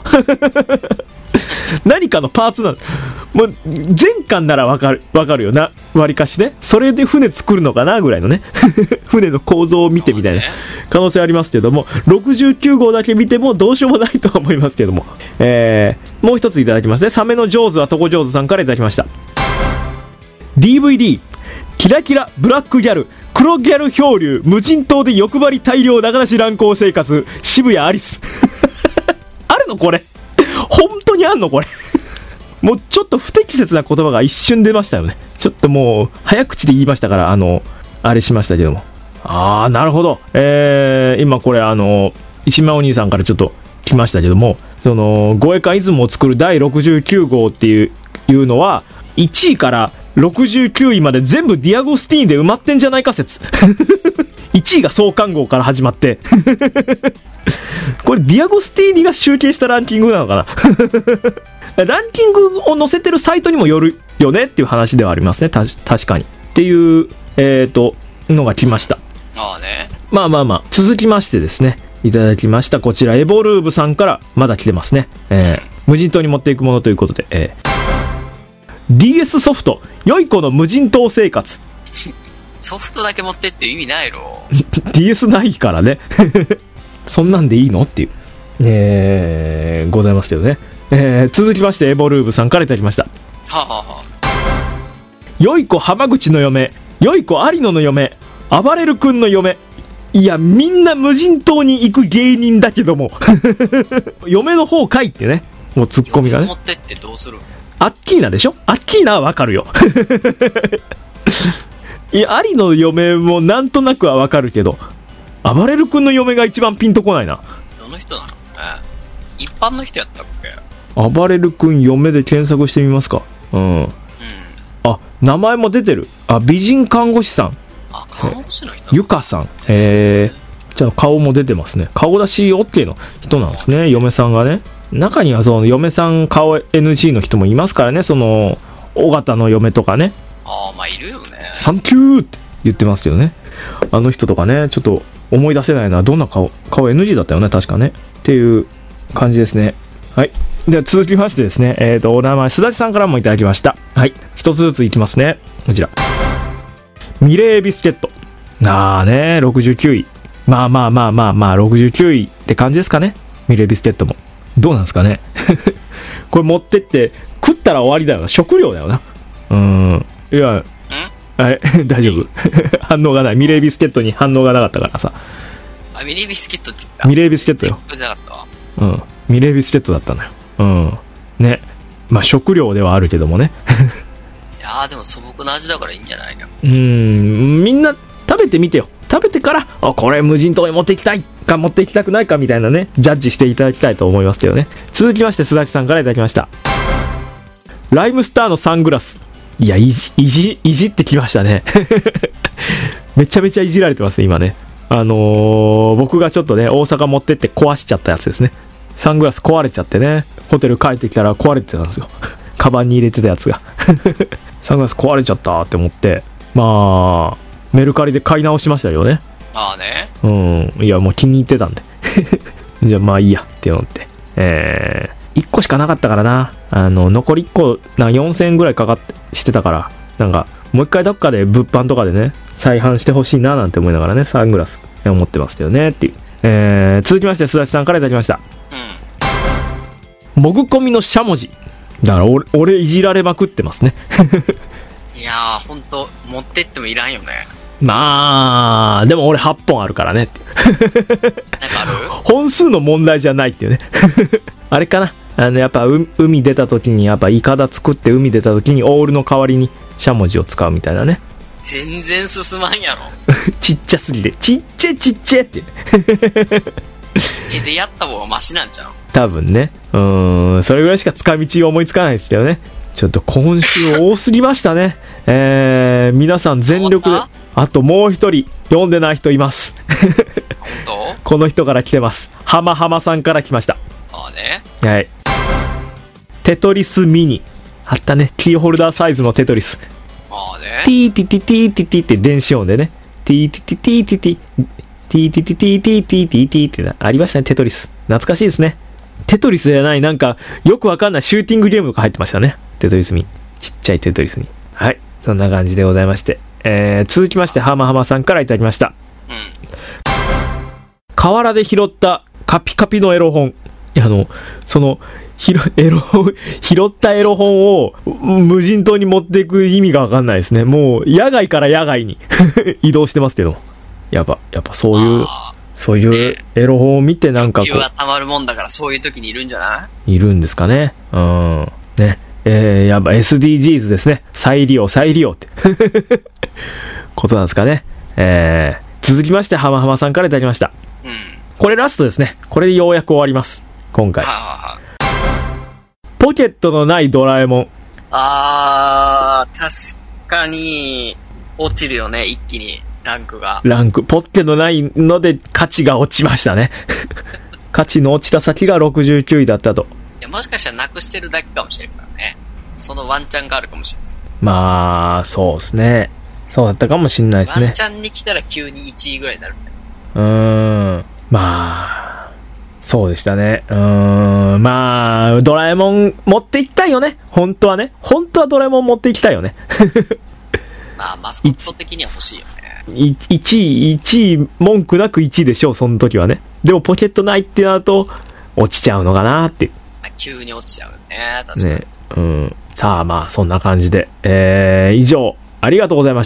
何かのパーツなの。もう、全巻ならわかる、わかるよな、割かしね。それで船作るのかなぐらいのね。船の構造を見てみたいな可能性ありますけども、ろくじゅうきゅうごうだけ見てもどうしようもないとは思いますけども。えー、もう一ついただきますね。サメの上手はトコ上手さんからいただきました。ディーブイディー、キラキラブラックギャル黒ギャル漂流無人島で欲張り大量流し乱行生活渋谷アリスあるのこれ本当にあんのこれもうちょっと不適切な言葉が一瞬出ましたよね。ちょっともう早口で言いましたから、あのあれしましたけども、あーなるほど。えー、今これあの石間お兄さんからちょっと来ましたけども、その護衛艦出雲を作るだいろくじゅうきゅうごうっていういうのはいちいからろくじゅうきゅういまで全部ディアゴスティーニで埋まってんじゃないか説いちいが創刊号から始まってこれディアゴスティーニが集計したランキングなのかなランキングを載せてるサイトにもよるよねっていう話ではありますね。た確かにっていうえーとのが来ました。 ああね。まあまあまあ続きましてですね、いただきました。こちらエボルーブさんからまだ来てますね。えー、無人島に持っていくものということで、えーディーエス ソフト良い子の無人島生活ソフトだけ持ってって意味ないろディーエス ないからねそんなんでいいのっていう、えー、ございますけどね、えー、続きましてエボルーブさんからいただきました。 はあ、はあ、 良い子浜口の嫁よい子有野の嫁、暴れる君の嫁。いや、みんな無人島に行く芸人だけども嫁の方かいってね、もうツッコミがね。 嫁持ってってどうする？ アッキーナでしょ。アッキーナはわかるよいや、有野の嫁もなんとなくはわかるけど、暴れる君の嫁が一番ピンとこないな。 どの人なの？一般の人やったっけ？ 暴れる君嫁で検索してみますか。うん、うん、あ、名前も出てる。あ、美人看護師さん。 あ、看護師の人。 ゆかさん。えー、じゃあ顔も出てますね。顔出し OK の人なんですね、嫁さんがね。中にはその嫁さん顔 エヌジー の人もいますからね。その尾形の嫁とかね。 ああ、まあいるよね。 サンキューって言ってますけどね。あの人とかね、ちょっと思い出せないな。どんな顔、顔 エヌジー だったよね、確かね。っていう感じですね。はい。では続きましてですね、えーと、お名前、すだちさんからもいただきました。はい。一つずついきますね。こちら。ミレービスケット。なあね、ろくじゅうきゅうい。まあまあまあまあまあ、ろくじゅうきゅういって感じですかね。ミレービスケットも。どうなんですかね。これ持ってって、食ったら終わりだよな。食料だよな。うーん。いや、あれ大丈夫反応がない。ミレービスケットに反応がなかったからさ。 あ、ミレービスケットって言った？ ミレービスケットよ。 じゃなかったわ。 うん。ミレービスケットだったのよ。うん。ね。まあ食料ではあるけどもね。 いやーでも素朴な味だからいいんじゃないの？ うーん。みんな食べてみてよ。食べてから、あ、これ無人島に持っていきたいか持っていきたくないかみたいなね、ジャッジしていただきたいと思いますけどね。続きまして、すだちさんからいただきました。ライムスターのサングラス。いや、いじ、いじ、いじってきましたね。めちゃめちゃいじられてますね、今ね。あのー、僕がちょっとね、大阪持ってって壊しちゃったやつですね。サングラス壊れちゃってね、ホテル帰ってきたら壊れてたんですよ。カバンに入れてたやつが。サングラス壊れちゃったって思って、まあ、メルカリで買い直しましたよね。 ああね。 うん。いや、もう気に入ってたんで。じゃあまあいいやって思って。えー、いっこしかなかったからな。あの、残りいっこ、なんかよんせんえんぐらいかかって、してたから、なんか、もう一回どっかで物販とかでね、再販してほしいななんて思いながらね、サングラス、思ってますけどね、っていう。えー、続きまして、すだちさんからいただきました。うん。もぐ込みのしゃもじ。だから俺、俺いじられまくってますね。 いやー、ほんと、持ってってもいらんよね。 まあ、でも俺はっぽんあるからねって。 なんかある？ 本数の問題じゃないっていうね。あれかな。あの、やっぱ、海出た時に、やっぱ、イカダ作って海出た時に、オールの代わりに、しゃもじを使うみたいなね。 全然進まんやろ。 ちっちゃすぎて、ちっちゃちっちゃって。 手でやった方がマシなんちゃう？ 多分ね。うーん、それぐらいしか使い道思いつかないですけどね。ちょっと今週多すぎましたね。えー、皆さん全力で。あともう一人、読んでない人います。 本当？ この人から来てます。はまはまさんから来ました。 ああね。 はい。テトリスミニ。あったね。キーホルダーサイズのテトリス。 ああね。 ティーティティティティティって電子音でね。ティーティティティティティ。ティーティティティティティティティってありましたね、テトリス。懐かしいですね。テトリスじゃない、なんか、よくわかんないシューティングゲームとか入ってましたね。テトリスミニ。ちっちゃいテトリスに。はい。そんな感じでございまして。えー、続きまして、はまはまさんからいただきました。うん。河原で拾ったカピカピのエロ本。いや、あの、その、ひろ、エロ、拾ったエロ本を無人島に持っていく意味がわかんないですね。もう、野外から野外に移動してますけど。やっぱ、やっぱそういう、そういうエロ本を見てなんかこう。 欲求が溜まるもんだからそういう時にいるんじゃない？ いるんですかね。うん。ね。えー、やっぱ エスディージーズ ですね。再利用、再利用って。ことなんですかね。えー、続きまして、はまはまさんからいただきました。うん。これラストですね。これでようやく終わります。今回。はあはあ、ポケットのないドラえもん。 あー、確かに、落ちるよね、一気に、ランクが。 ランク。ポッケのないので価値が落ちましたね。価値の落ちた先がろくじゅうきゅういだったと。 いや、もしかしたらなくしてるだけかもしれんからね。そのワンチャンがあるかもしれない。 まあ、そうですね。そうだったかもしんないですね。 ワンチャンに来たら急にいちいぐらいになる。 うーん。まあ、そうでしたね。うーん。まあ、ドラえもん持っていきたいよね。本当はね。本当はドラえもん持っていきたいよね。 まあ、マスコット的には欲しいよね。 いちい、いちい、文句なくいちいでしょう、その時はね。でもポケットないってなると、落ちちゃうのかなって。 まあ、急に落ちちゃうよね。確かに。 ね。うん。さあまあ、そんな感じで。えー、以上、ありがとうございました。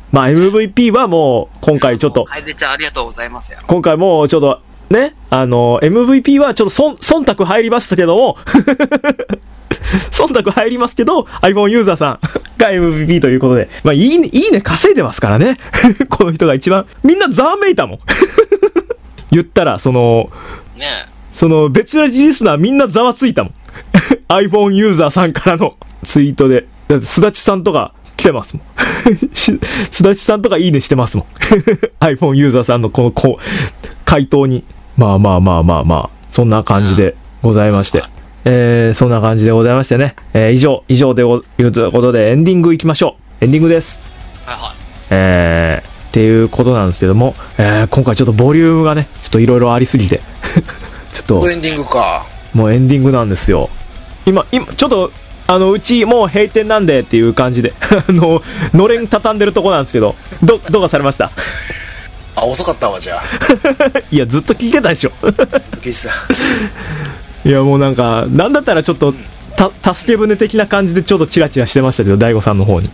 まあ エムブイピー はもう、今回ちょっと。 楓ちゃんありがとうございますよ。 今回もうちょっと、ね、あの、エムブイピー はちょっとそん忖度入りましたけども、忖度入りますけど、iPhone ユーザーさんが エムブイピー ということで、まあいいね、いいね稼いでますからね。この人が一番、みんなざわめいたもん。言ったら、その、 ねえ。 その別ラジリスナーみんなざわついたもん。iPhone ユーザーさんからのツイートで。だってすだちさんとか来てますもん。すだちさんとかいいねしてますもん。iPhone ユーザーさんのこのこう回答に。まあまあまあまあまあ、そんな感じでございまして。えー、そんな感じでございましてね。えー、以上、以上でごいうことでエンディングいきましょう。エンディングです。 はいはい。 えー、っていうことなんですけども、えー、今回ちょっとボリュームがね、ちょっといろいろありすぎて。ちょっと。 エンディングか。 もうエンディングなんですよ。今、今、ちょっと、あの、うちもう閉店なんでっていう感じで、あの、のれん畳んでるとこなんですけど、ど、どうかされました？ あ、遅かったわ、じゃあ。 いや、ずっと聞いてたでしょ。 ずっと聞いてた。 いや、もうなんか、なんだったらちょっと、た、助け舟的な感じでちょっとチラチラしてましたけど、大悟さんの方に。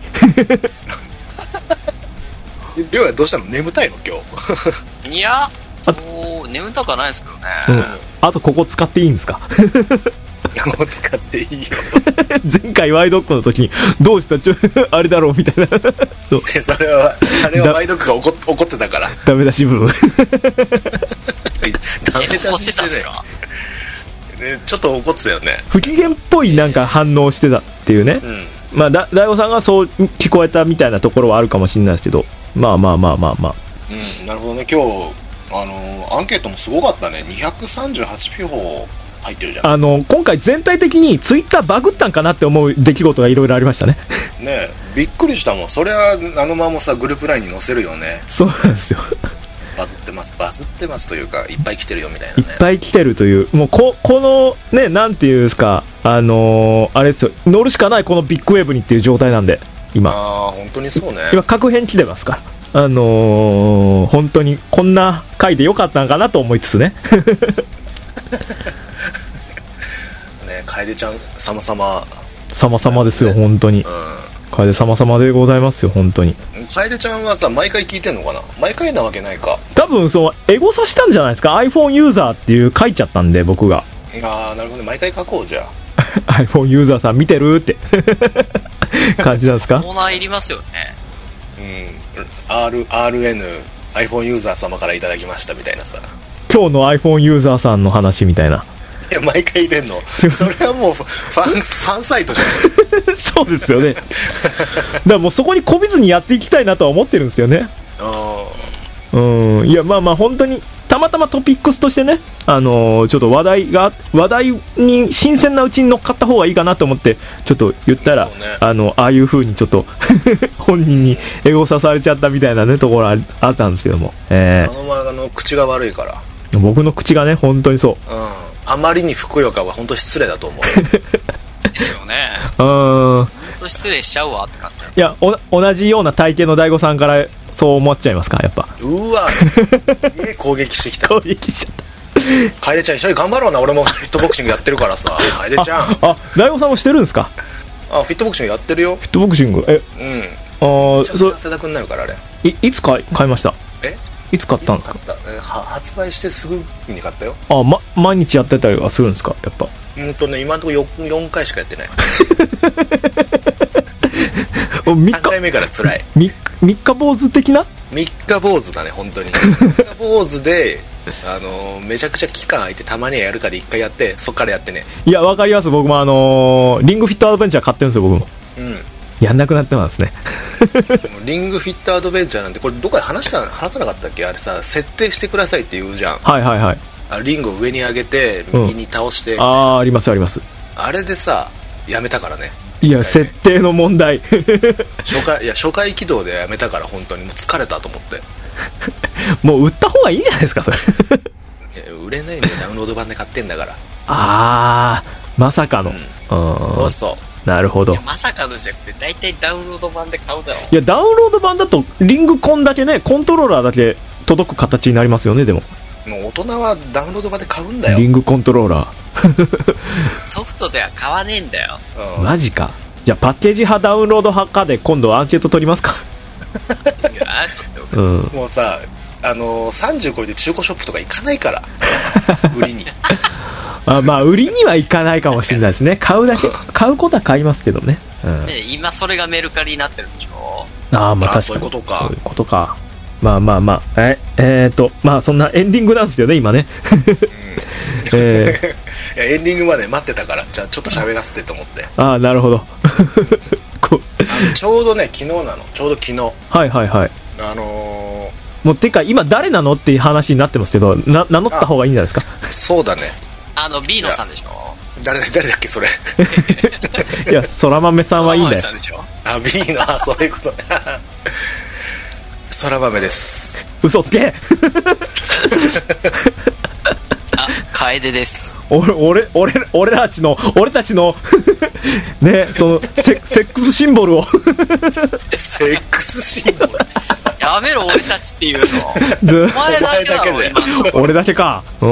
りょうやどうしたの？眠たいの今日。いや、もう眠たくはないですけどね。 うん。あとここ使っていいんですか？ もう使っていいよ。 前回ワイドックの時にどうしたちょあれだろうみたいな。 そう。それはあれはワイドックが怒っ怒ってたから。 ダメ出し部分。 ダメ出ししてね。ちょっと怒ってたよね。 不機嫌っぽいなんか反応してたっていうね。うん。まあだ大悟さんがそう聞こえたみたいなところはあるかもしれないですけど、まあまあまあまあまあ。 うん、なるほどね。今日あのー、アンケートもすごかったね。にひゃくさんじゅうはち票入ってるじゃん。 あの今回全体的にツイッターバグったんかなって思う出来事がいろいろありましたね。 ねえ、びっくりしたもん。それはあのままさグループラインに載せるよね。 そうなんですよ。 バズってますバズってますというか、いっぱい来てるよみたいなね。 いっぱい来てるという、もうここのね、なんていうんですか、あのー、あれですよ、乗るしかないこのビッグウェーブにっていう状態なんで今。 ああ本当にそうね。 今確変来てますから。あのー、本当にこんな回でよかったんかなと思いつつね。 ね、楓ちゃん様々 様々ですよ、ね、本当に。うん、楓様々でございますよ、本当に。 楓ちゃんはさ、毎回聞いてんのかな？毎回なわけないか。 多分そのエゴサしたんじゃないですか。 iPhone ユーザーっていう書いちゃったんで僕が。 ああなるほどね。毎回書こうじゃあ。iPhone ユーザーさん見てるって感じなんですか。 コーナーいりますよね。 うん、R、アールエヌ iPhone ユーザー様からいただきましたみたいなさ。 今日の iPhone ユーザーさんの話みたいな。 いや毎回入れんの。それはもうファンファンサイトじゃない。 そうですよね。だからもうそこにこびずにやっていきたいなとは思ってるんですけどね。ああ。うん。いやまあまあ本当にたまたまトピックスとしてね、あのー、ちょっと話題が話題に新鮮なうちに乗っかった方がいいかなと思ってちょっと言ったら、ね、あのああいう風にちょっと本人にエゴさされちゃったみたいなねところ あ, あったんですけども、えー、 あの漫画の口が悪いから。 僕の口がね本当にそう。 うん。あまりにふくよかは本当失礼だと思う。 ですよね。 うん。本当失礼しちゃうわって感じ。いやお同じような体型の大悟さんからそう思っちゃいますかやっぱ。 うわ。攻撃してきた。 攻撃しちゃった。 楓ちゃん一緒に頑張ろうな。俺もフィットボクシングやってるからさ。楓ちゃん。 あ、あ大悟さんもしてるんですか。 あ、フィットボクシングやってるよ。 フィットボクシング。え。 うん。 ああ、 それ汗だくになるからあれ。 いいつ買い買いました。 え？ いつ買ったんですか。 えは発売してすぐに買ったよ。 あ、ま毎日やってたりはするんですかやっぱ。 うんとね今のところ 4, 4回しかやってない。 みっかさんかいめから辛い。 み三日坊主的な。 三日坊主だね本当に。三日坊主で。あのー、めちゃくちゃ期間空いてたまにはやるかで一回やってそっからやってね。 いやわかります。僕もあのー、リングフィットアドベンチャー買ってるんですよ僕も。うんやんなくなってますね。 リングフィットアドベンチャーなんてこれどこで話した話さなかったっけ。あれさ設定してくださいって言うじゃん。はいはいはい。あリングを上に上げて右に倒して、うん、 ああありますあります。 あれでさやめたからね。 いや設定の問題。 初回いや初回起動でやめたから本当にもう疲れたと思って。 もう売った方がいいんじゃないですかそれ。 売れないんでダウンロード版で買ってんだから。 ああまさかの、うん、 そうそうなるほど。 まさかのじゃなくて大体ダウンロード版で買うだろう。 いやダウンロード版だとリングコンだけねコントローラーだけ届く形になりますよね。でももう大人はダウンロード版で買うんだよ。 リングコントローラー。 ソフトでは買わねえんだよ、 うん、マジか。じゃあパッケージ派ダウンロード派かで今度アンケート取りますか。 うん、もうさ、あのー、さんじゅう超えて中古ショップとか行かないから売りにあ、まあ売りには行かないかもしれないですね。買うだけ買うことは買いますけどね、うん、 今それがメルカリになってるんでしょ。 ああ、まあ確かにそういうことか。 そういうことか。まあまあまあ、ええー、とまあそんなエンディングなんですよね今ね、うんえー、いやエンディングまで待ってたから、じゃあちょっと喋らせてと思って。 ああ、なるほどこあのちょうどね昨日なの、ちょうど昨日、 はいはいはい、 あのー、もうてか今誰なのっていう話になってますけど、な名乗った方がいいんじゃないですか。 そうだね、 あの B のさんでしょ。 誰誰だっけそれいや、そら豆さんはいいんだよ。 あ、B の、あ、そういうことねそら豆です。 嘘つけあ、楓です。 俺俺俺俺たちの俺たちのね、その セ, セックスシンボルをセックスシンボルやめろ、俺たちっていうのお前だけだろ今の俺だけか。うん、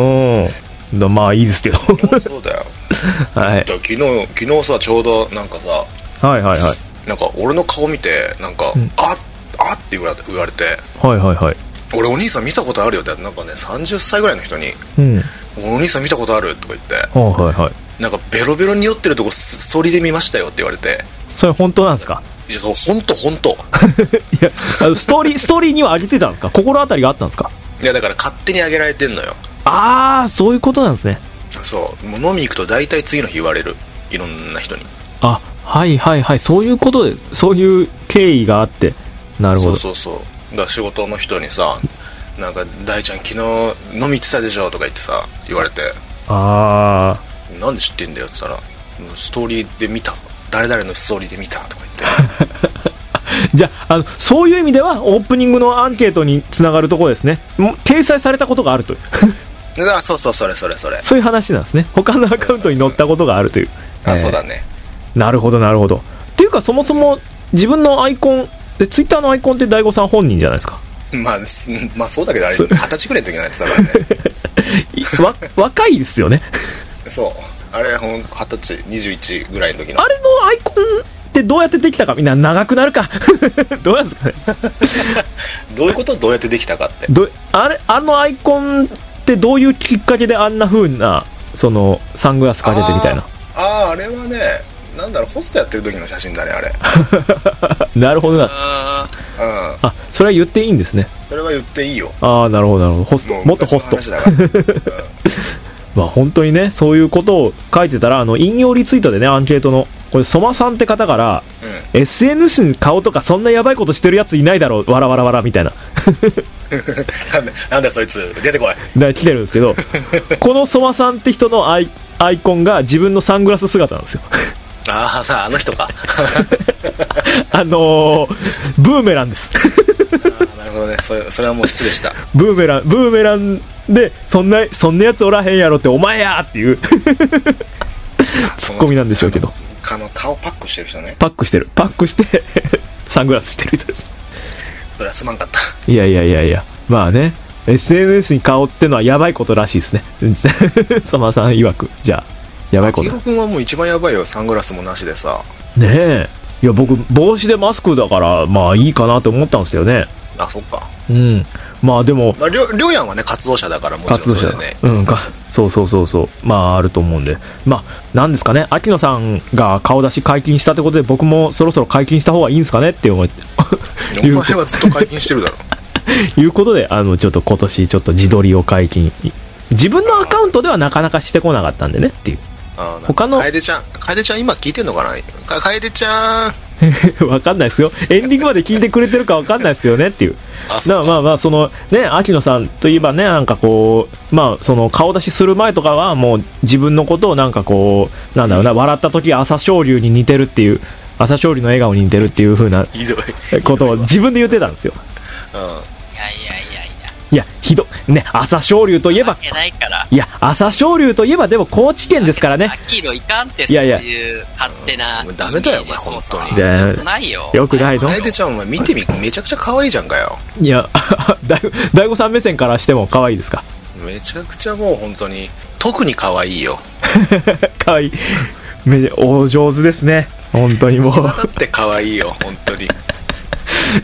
まあいいですけどそうだよはい、 昨日昨日さ、ちょうどなんかさ、はいはいはい、 なんか俺の顔見てなんか、うん、ああって言われて、言われて、 はいはいはい、 俺お兄さん見たことあるよって、なんかねさんじゅっさいぐらいの人に、うん、お兄さん見たことあるとか言って、 はいはいはい、 なんかベロベロに酔ってるとこストーリーで見ましたよって言われて。 それ本当なんですか。 いや、本当本当いや、あのストーリーストーリーには上げてたんですか。心当たりがあったんですか。 いや、だから勝手に上げられてんのよ。 ああ、そういうことなんですね。 そう、もう飲み行くと大体次の日言われる、いろんな人に。 あ、はいはいはい、そういうことで、そういう経緯があって、なるほど。 そうそうそう、だから仕事の人にさ、なんか大ちゃん昨日飲み行ってたでしょとか言ってさ、言われて、 ああ、なんで知ってんだよって言ったら、ストーリーで見た、誰々のストーリーで見たとか言ってじゃあ、あのそういう意味ではオープニングのアンケートにつながるところですね。もう掲載されたことがあるというあ、そうそう、それそれそれ、 そういう話なんですね。他のアカウントに載ったことがあるという。 あ、そうだね。 なるほどなるほど。っていうか、そもそも自分のアイコンで、ツイッターのアイコンって大悟さん本人じゃないですか。 まあ、まあそうだけど、あれはたちぐらいの時のやつだからねわ若いですよねそう、あれほんはたちにじゅういちぐらいの時のあれのアイコンってどうやってできたか、みんな長くなるかどうなんですかねどういうこと、どうやってできたかってどあれ、あのアイコンってどういうきっかけであんな風なそのサングラスかけてみたいな。 ああ、あれはね、なんだろう、ホストやってる時の写真だね、あれなるほどな。 ああ、それは言っていいんですね。 それは言っていいよ。 ああ、なるほどなるほど。ホスト、元ホストだから、うん、 まあ本当にね、そういうことを書いてたら、あの引用リツイートでね、アンケートのこれ、ソマさんって方から、うん、エスエヌエス に顔とかそんなやばいことしてるやついないだろう、わらわらわらみたいななんだそいつ、出てこいだ来てるんですけどこのソマさんって人のアイ、アイコンが自分のサングラス姿なんですよああ、さあ、あの人かあのー、ブーメランですあ、なるほどね、それ、それはもう失礼した。 ブーメラン、ブーメランで、そんな、そんなやつおらへんやろって、お前やーっていうツッコミなんでしょうけど、 あの顔パックしてる人ね。 パックしてる、パックしてサングラスしてる人です。 それはすまんかった。 いやいやいやいや、まあね、 エスエヌエス に顔ってのはやばいことらしいですねサマさん曰く。じゃあやばいこと。 ヒロ君はもう一番やばいよ、サングラスもなしでさ。 ねえ、いや僕帽子でマスクだからまあいいかなと思ったんですけどね。 あ、そっか。 うん。まあでも、 まあ、りょりょうやんはね活動者だから、もちろんそれでね、 うんか、そうそうそうそう、まああると思うんで、まあなんですかね、秋野さんが顔出し解禁したってことで、僕もそろそろ解禁した方がいいんですかねって思ってお前はずっと解禁してるだろいうことで、あのちょっと今年ちょっと自撮りを解禁、自分のアカウントではなかなかしてこなかったんでねっていう。 あ、他の楓ちゃん、楓ちゃん今聞いてんのかな、楓ちゃんわかんないですよ、エンディングまで聞いてくれてるかわかんないですよねっていう。 あ、 だからまあまあ、そのね、秋野さんといえばね、なんかこう、まあその顔出しする前とかはもう自分のことをなんかこう、なんだろうな、笑った時朝青龍に似てるっていう、朝青龍の笑顔に似てるっていう風なことを自分で言ってたんですよ。 うん、いやいやいやいやいや、ひどね、朝青龍といえば、いや、朝青龍といえばでも高知県ですからね。 秋色いかんって、そういう勝手な。 ダメだよお前、本当に。 よくないよ。 よくないの。 楓ちゃんお前見てみ、めちゃくちゃ可愛いじゃんかよ。 いや、大悟さん目線からしても可愛いですか。 めちゃくちゃもう本当に、特に可愛いよ。 可愛い。めお上手ですね。本当にもう。 だって可愛いよ、本当に。 いや、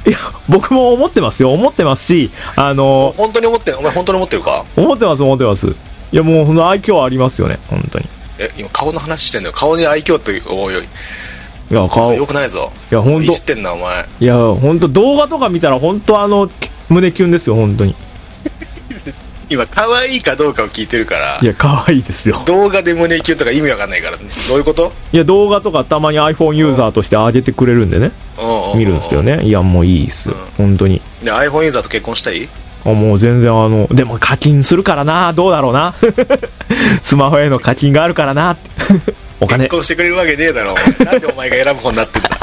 僕も思ってますよ、思ってますし、あの本当に思ってる、お前本当に思ってるか？ 思ってます思ってます。いやもうその愛嬌ありますよね本当に。 え今顔の話してんだよ。顔に愛嬌っておいおい。 いや顔よくないぞ。 いや本当。いじってんなお前。 いや本当動画とか見たら本当あの胸キュンですよ本当に。 今可愛いかどうかを聞いてるから。 いや可愛いですよ。 動画で胸キュンとか意味わかんないから、どういうこと？ いや動画とかたまに iPhone ユーザーとして上げてくれるんでね、見るんですけどね。いやもういいっす、うん、本当に。 で iPhone ユーザーと結婚したい？ あもう全然あのでも課金するからな、どうだろうなスマホへの課金があるからなお金結婚してくれるわけねえだろなんでお前が選ぶ方になってんだ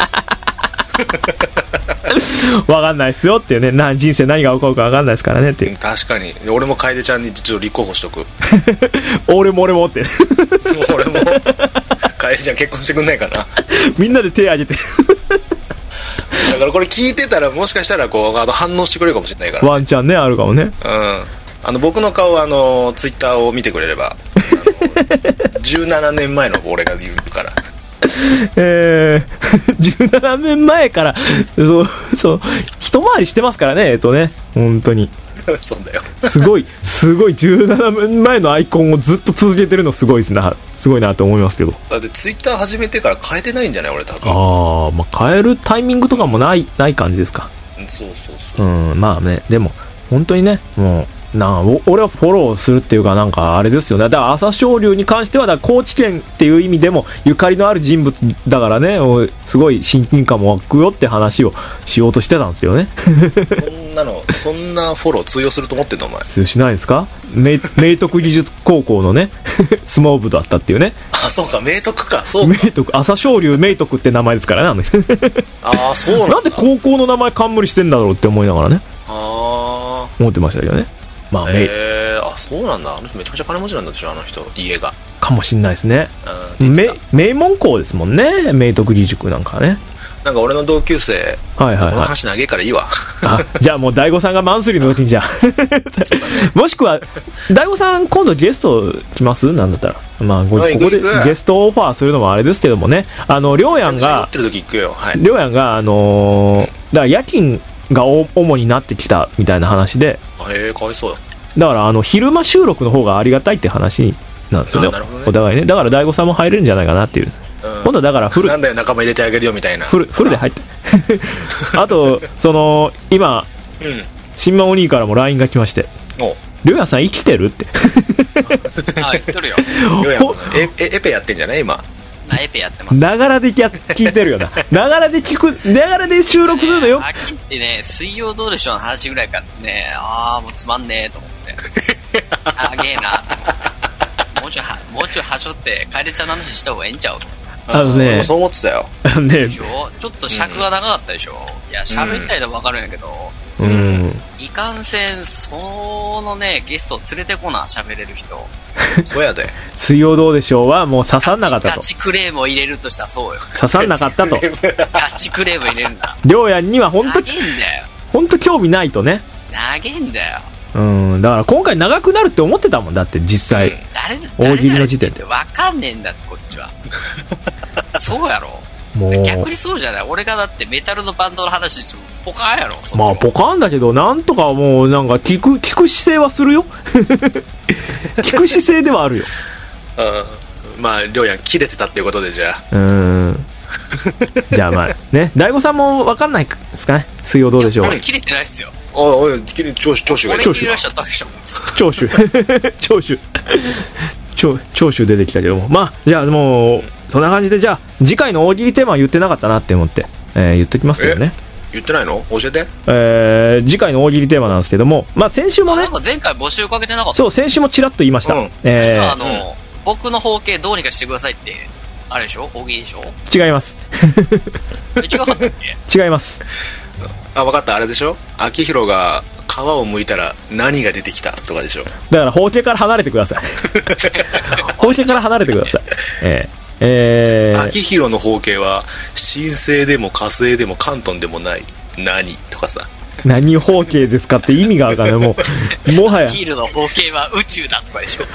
わかんないっすよっていうね、な人生何が起こるかわかんないですからねっていう。 確かに俺も楓ちゃんにちょっと立候補しとく俺も俺もって俺も楓ちゃん結婚してくんないかなみんなで手挙げてだからこれ聞いてたらもしかしたらこうあの反応してくれるかもしれないから、ね、 ワンチャンねあるかもね。うんあの僕の顔あのツイッターを見てくれればじゅうななねんまえの俺が言うからえー、じゅうななねんまえからそうそう一回りしてますからねえっとね本当にそうだよすごいすごいじゅうななねんまえのアイコンをずっと続けてるのすごいですなすごいなと思いますけど。 だってツイッター始めてから変えてないんじゃない俺多分。 ああまあ変えるタイミングとかもないない感じですか。 そうそうそう。 うんまあねでも本当にねもうなあ俺はフォローするっていうかなんかあれですよね。だから朝青龍に関してはだから高知県っていう意味でもゆかりのある人物だからねすごい親近感も湧くよって話をしようとしてたんですけどねそんなのそんなフォロー通用すると思ってんのお前。 通用しないですか。明徳義塾高校のね相撲部だったっていうね。 あそうか明徳かそうか明徳朝青龍明徳って名前ですからねああそうなんだ。 なんで高校の名前冠してんだろうって思いながらねあ思ってましたけどね。まあ、 えー、あそうなんだ。あの人めちゃくちゃ金持ちなんだでしょあの人家が。 かもしんないですね。名門校ですもんね明徳義塾なんかね。 なんか俺の同級生、はいはいはい、この話長えからいいわあじゃあもう大悟さんがマンスリーの時にじゃあもしくは大悟さん今度ゲスト来ますなんだったらまあここでゲストオファーするのもあれですけどもねあのりょうやんがりょうやんがあのー、だから夜勤が主になってきたみたいな話でへえかわいそうだ。 だからあの昼間収録の方がありがたいって話なんですよね、ねお互いね。だから大悟さんも入れるんじゃないかなっていう、うん、今度だからフルなんだよ仲間入れてあげるよみたいなフルフルで入ってあとその今、うん、新馬お兄からも ライン が来ましてりょうやさん生きてるってあ生きとるよりょうやエ, エペやってんじゃない今エペやってます。 ながらで聞いてるよなながらで聞くながらで収録するのよ。 秋ってね水曜どうでしょうの話ぐらいかねああもうつまんねえと思ってあげえなと思ってもうちょいはもうちょいはしょって楓ちゃんの話した方がええんちゃうとあのねそう思ってたよねちょっと尺が長かったでしょ、うん、いや喋りたいのは分かるんやけど、 うん、 いかんせんそのねゲストを連れてこな喋れる人そうやで水曜どうでしょうはもう刺さんなかったと。 ガチクレームを入れるとしたらそうよ刺さんなかったとガチクレーム入れるんだりょうやんには本当投げんだよ本当興味ないとね投げんだよ。 うんだから今回長くなるって思ってたもんだって実際、うん、大喜利の時点で分かんねえんだこっちはそうやろもう逆にそうじゃない。俺がだってメタルのバンドの話ちょっとポカーンやろ。 まあポカーンだけどなんとかもうなんか聞く聞く姿勢はするよ聞く姿勢ではあるようんまありょうやん切れてたっていうことでじゃあうんじゃあまあね大悟さんも分かんないですかね水曜どうでしょう。 俺切れてないっすよ。 ああ切れ長州長州が俺切れらしちゃったでしょ長州長州長長州出てきたけどもまあじゃあもうそんな感じでじゃあ次回の大喜利テーマは言ってなかったなって思って、えー、言っときますけどね。 言ってないの教えて。 えー、次回の大喜利テーマなんですけどもまあ先週もねなんか前回募集かけてなかった。 そう先週もちらっと言いました、うんえー、あの、うん、僕の包茎どうにかしてくださいってあれでしょ大喜利でしょ。 違います違かったっけ。 違いますあ分かったあれでしょ秋広が皮を剥いたら何が出てきたとかでしょ。 だから包茎から離れてください包茎から離れてください。えーえー、 秋広の包茎は神星でも火星でも関東でもない何とかさ何包茎ですかって意味が分かんないもうもはや秋広の包茎は宇宙だとかでしょ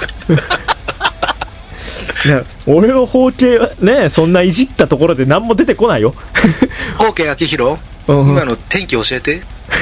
俺の包茎はねそんないじったところで何も出てこないよ包茎秋広、うん、今の天気教えて。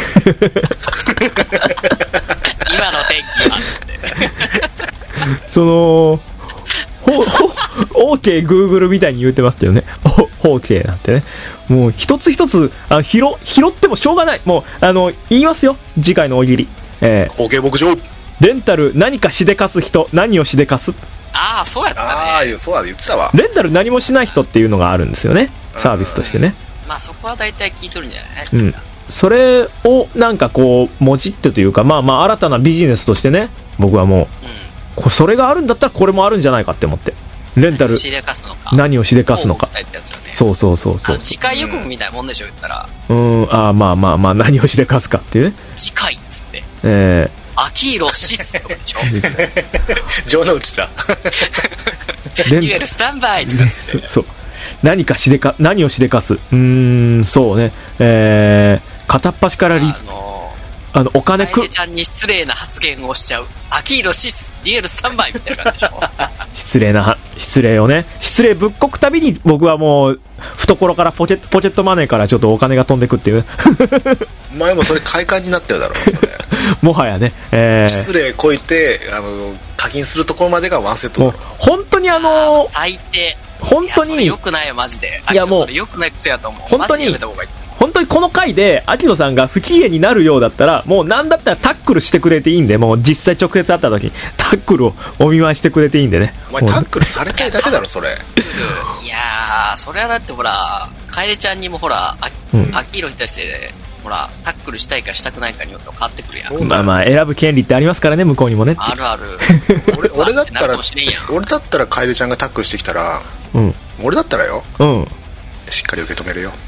今の天気はつってそのほほ OK Google みたいに言ってますけどね。OK なんてね。もう一つ一つあ拾拾ってもしょうがない。もうあの言いますよ。次回の大喜利。えー、 OK 牧場。 レンタル何かしでかす人、何をしでかす。 ああそうやったね。 ああそうだ言ってたわ。 レンタル何もしない人っていうのがあるんですよね。サービスとしてね。 まあそこは大体聞いとるんじゃない。 うん。それをなんかこうもじってというか、まあまあ新たなビジネスとしてね、僕はもう、うん、それがあるんだったらこれもあるんじゃないかって思って。レンタル何をしでかすのか。そうそうそうそう。 次回予告みたいなもんでしょ言ったら。 うん、ああまあまあまあ何をしでかすかっていうね。 次回っつって。 えー。アキーロシスとかでしょ。 城之内だ。 デュエルスタンバイとかつって。 そう。何かしでか何をしでかす。うーんそうね。えー、片っ端からリ。あのーあのお金く楓ちゃんに失礼な発言をしちゃうアキーロシスデュエルスタンバイみたいな感じでしょ。 失礼な失礼をね失礼ぶっこくたびに僕はもう懐からポケットポケットマネーからちょっとお金が飛んでくっていう前もそれ快感になってるだろうそれもはやね、えー、 失礼こいてあの課金するところまでがワンセットだろ。 本当にあのー、 最低本当にいやそれ良くないよマジで。 いやもうそれ良くない癖やと思う。 本当にやめた方がいい。 本当にこの回で秋野さんが不機嫌になるようだったらもう何だったらタックルしてくれていいんで、もう実際直接会った時にタックルをお見舞いしてくれていいんでね。 お前タックルされたいだけだろそれ。いやーそれはだってほら楓ちゃんにもほらあ、うん、秋広に対してほらタックルしたいかしたくないかによって変わってくるやん。 まあまあ選ぶ権利ってありますからね向こうにもね。 あるある。 俺, 俺だったら俺だったら楓ちゃんがタックルしてきたら、うん、俺だったらよ、うん、しっかり受け止めるよ。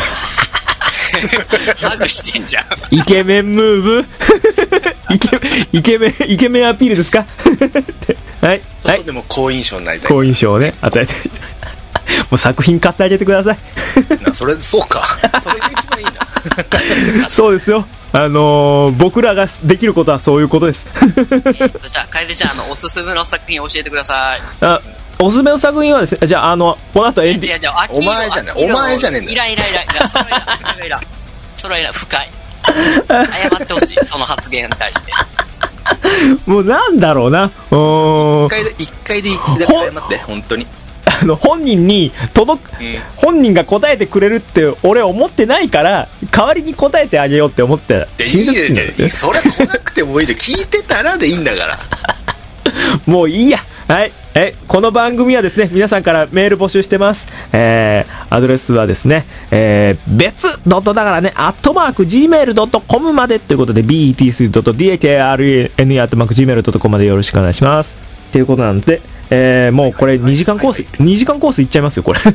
ハグしてんじゃん。 イケメンムーブイケイケメンイケメンアピールですかはいはい。 でも好印象になりたい。 好印象をね与えたい。もう作品買ってあげてください。 なそれそうか。それが一番いいな。 そうですよ。あのー、僕らができることはそういうことです。 じゃあ楓ちゃんあのおすすめの作品教えてください。 あおすすめの作品はですね、じゃあ、あの、この後エンディング。 お前じゃねえ、お前じゃねえんだよ。 いらんいらんいらんいらん、それはいらん、それはいらん。それはいらん、深い。謝ってほしい、その発言に対して。 もうなんだろうな、うーん。 一回で、一回で謝って、本当に。 あの、本人に届く、うん、本人が答えてくれるって俺思ってないから、代わりに答えてあげようって思って。 いいね、じゃそれ来なくてもいいで、聞いてたらでいいんだから。 もういいや。はい。え、この番組はですね、皆さんからメール募集してます。えー、アドレスはですね、えー、別ドットだからね、アットマーク ジーメールドットコム までということで、ビーティースリードットディーエーケーアールイーエヌイー アットマーク ジーメールドットコム までよろしくお願いします。ということなんで、えー、もうこれにじかんコース、にじかんコースいっちゃいますよ、これ。こ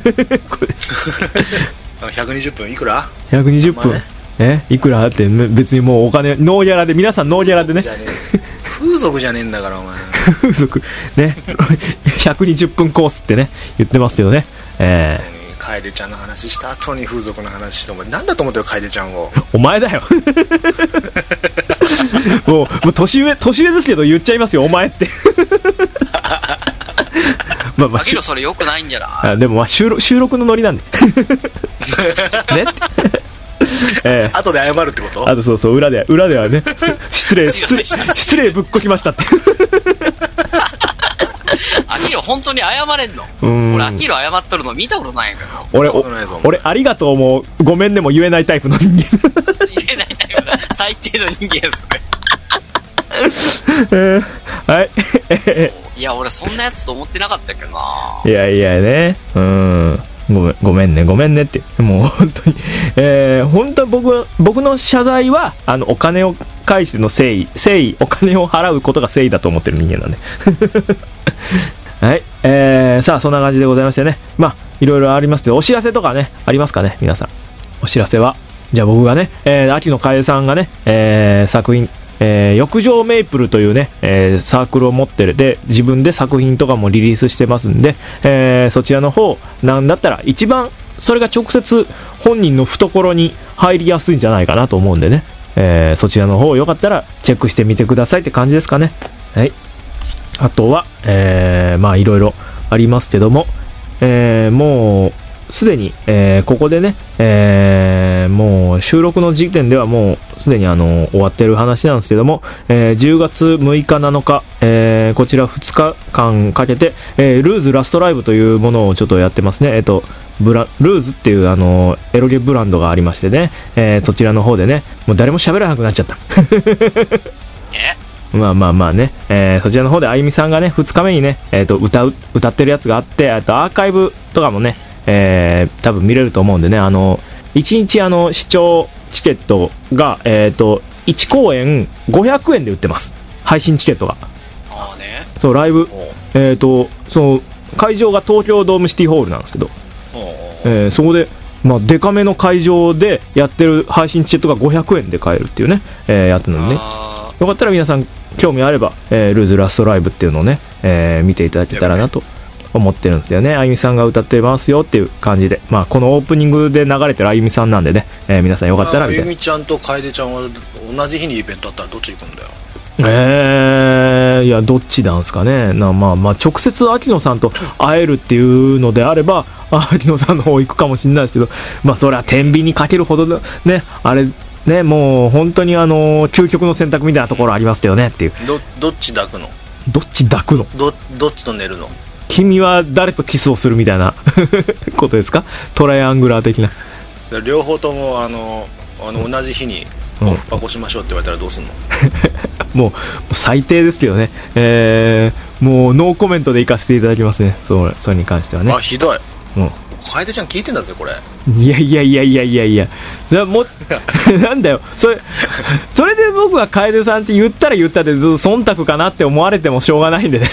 れひゃくにじゅっぷんいくら ? ひゃくにじゅっぷん。えいくらって別にもうお金、ノーギャラで、皆さんノーギャラでね。 風俗じゃねえんだからお前。 風俗ねひゃくにじゅっぷんコースってね言ってますけどね。えー、楓ちゃんの話した後に風俗の話してお前なんだと思ってよ楓ちゃんを。 お前だよ。もう、もう年上年上ですけど言っちゃいますよお前って。 まあまあけどそれ良くないんじゃない。 あでもまあ収録収録のノリなんで。ね。えー、 後で謝るってこと？ あとそうそう裏で裏ではね失礼失礼失礼ぶっこきましたって。 アキロ本当に謝れんの？うん俺アキロ謝っとるの見たことないから。 俺俺ありがとうもごめんねも言えないタイプの人間。言えないタイプだ最低の人間それ。 えー、はい。 いや俺そんなやつと思ってなかったけどな。 いやいやねうんごめん、ごめんね、ごめんねって。もう本当に、えー、本当は僕、僕の謝罪は、あの、お金を返しての誠意、誠意、お金を払うことが誠意だと思ってる人間なんで。はい。えー、さあ、そんな感じでございましてね。まあ、いろいろありますけど、お知らせとかね、ありますかね、皆さん。お知らせは。じゃあ僕がね、えー、秋野楓さんがね、えー、作品、えー、浴場メイプルというね、えー、サークルを持ってるで自分で作品とかもリリースしてますんで、えー、そちらの方なんだったら一番それが直接本人の懐に入りやすいんじゃないかなと思うんでね、えー、そちらの方よかったらチェックしてみてくださいって感じですかね。はい。あとは、えー、まあいろいろありますけども、えー、もうすでに、えー、ここでね、えーえー、もう収録の時点ではもうすでにあの終わってる話なんですけども、えー、じゅうがつむいかなのか、えー、こちらふつかかんかけて、えー、ルーズラストライブというものをちょっとやってますね。えっとブラルーズっていうあのエロゲブランドがありましてね、えー、そちらの方でね、もう誰も喋らなくなっちゃったえまあまあまあね、えー、そちらの方であゆみさんがねふつかめにね、えー、と歌う歌ってるやつがあって、あとアーカイブとかもね、えー、多分見れると思うんでね、あのいちにちあの視聴チケットが、えー、といちこうえんごひゃくえんで売ってます。配信チケットが。 ああね。 そうライブ、えー、とその会場が東京ドームシティホールなんですけど、えー、そこで、まあ、デカめの会場でやってる配信チケットがごひゃくえんで買えるっていうね、えー、やってるのでね、よかったら皆さん興味あれば、えー、ルーズラストライブっていうのをね、えー、見ていただけたらなと思ってるんですよね。あゆみさんが歌ってますよっていう感じで、まあ、このオープニングで流れてるあゆみさんなんでね、えー、皆さんよかったら見て。 あゆみちゃんと楓ちゃんは同じ日にイベントあったらどっち行くんだよ。 えー、いやどっちなんですかね。な、まあまあ直接秋野さんと会えるっていうのであれば秋野さんの方行くかもしれないですけど、まあそれは天秤にかけるほどのね、あれね、もう本当にあの究極の選択みたいなところありますけどねっていう。 どどっち抱くの？ どっち抱くの？ どどっちと寝るの？ 君は誰とキスをするみたいなことですか？トライアングラー的な。 両方ともあのあの同じ日にオフパコしましょうって言われたらどうすんの？ もう最低ですけどね、えー、もうノーコメントで行かせていただきますね、それ、それに関してはね。 あ、ひどい。 もう楓ちゃん聞いてんだぜこれ。 いやいやいやいやいやいや、それはもうなんだよそれ、それで僕が楓さんって言ったら言ったで忖度かなって思われてもしょうがないんでね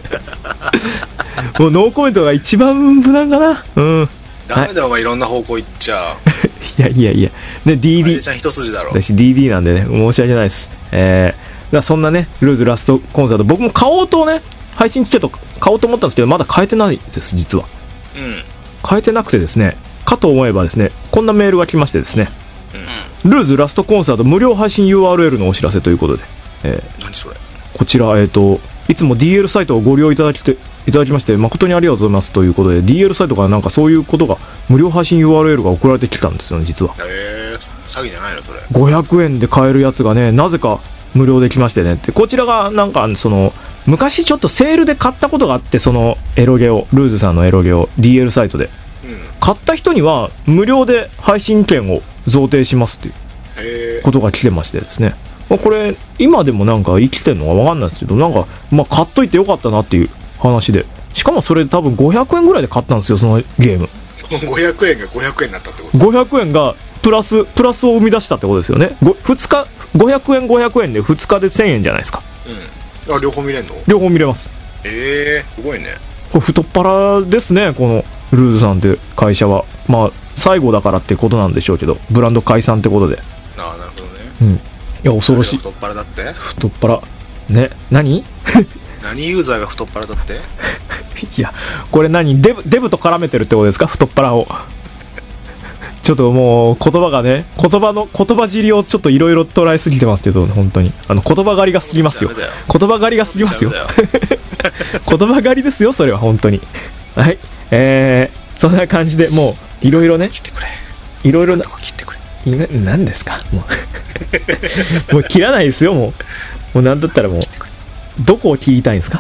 もうノーコメントが一番無難かな。うん、 ダメだよ、お前いろんな方向行っちゃういやいやいや、ね、ディーディー楓ちゃん一筋だろ。 私 ディーディー なんでね、申し訳ないです。えーだからそんなねルーズラストコンサート、僕も買おうとね、配信チケット買おうと思ったんですけどまだ買えてないです実は。 うん、 買えてなくてですね、かと思えばですね、こんなメールが来ましてですね、うん、ルーズラストコンサート無料配信 ユーアールエル のお知らせということで、えー、 何それ。 こちら、えーといつも ディーエル サイトをご利用いただきていただきまして誠にありがとうございますということで、 ディーエル サイトからなんかそういうことが無料配信 ユーアールエル が送られてきたんですよね実は。 えー、詐欺じゃないのそれ。 ごひゃくえんで買えるやつがね、なぜか無料できましてね。でこちらがなんかその昔ちょっとセールで買ったことがあって、そのエロゲをルーズさんのエロゲを ディーエル サイトで、うん、買った人には無料で配信券を贈呈しますっていうことが来てましてですね、これ今でもなんか生きてるのか分かんないですけど、なんかまあ買っといてよかったなっていう話で、しかもそれ多分ごひゃくえんぐらいで買ったんですよそのゲーム。 ごひゃくえんがごひゃくえんになったってこと？ ごひゃくえんがプラスプラスを生み出したってことですよね。ふつかごひゃくえんごひゃくえんでふつかでせんえんじゃないですか。 うん、あ両方見れんの？ 両方見れます。 えー、すごいね。 これ太っ腹ですねこのルーズさんって会社は。まあ最後だからってことなんでしょうけど、ブランド解散ってことで。 ああなるほどね。 うん、いや恐ろしい。 太っ腹だって？ 太っ腹ね。何何ユーザーが太っ腹だっていやこれ何デブ、デブと絡めてるってことですか、太っ腹を。ちょっともう言葉がね、言葉の言葉尻をちょっといろいろ捉えすぎてますけど、本当にあの言葉狩りが過ぎますよ。言葉狩りが過ぎますよ言葉狩りですよそれは本当に。はい、えー、そんな感じでもういろいろね、いろいろな、何ですかもうもう切らないですよ、もうもうなんだったらもうどこを切りたいんですか。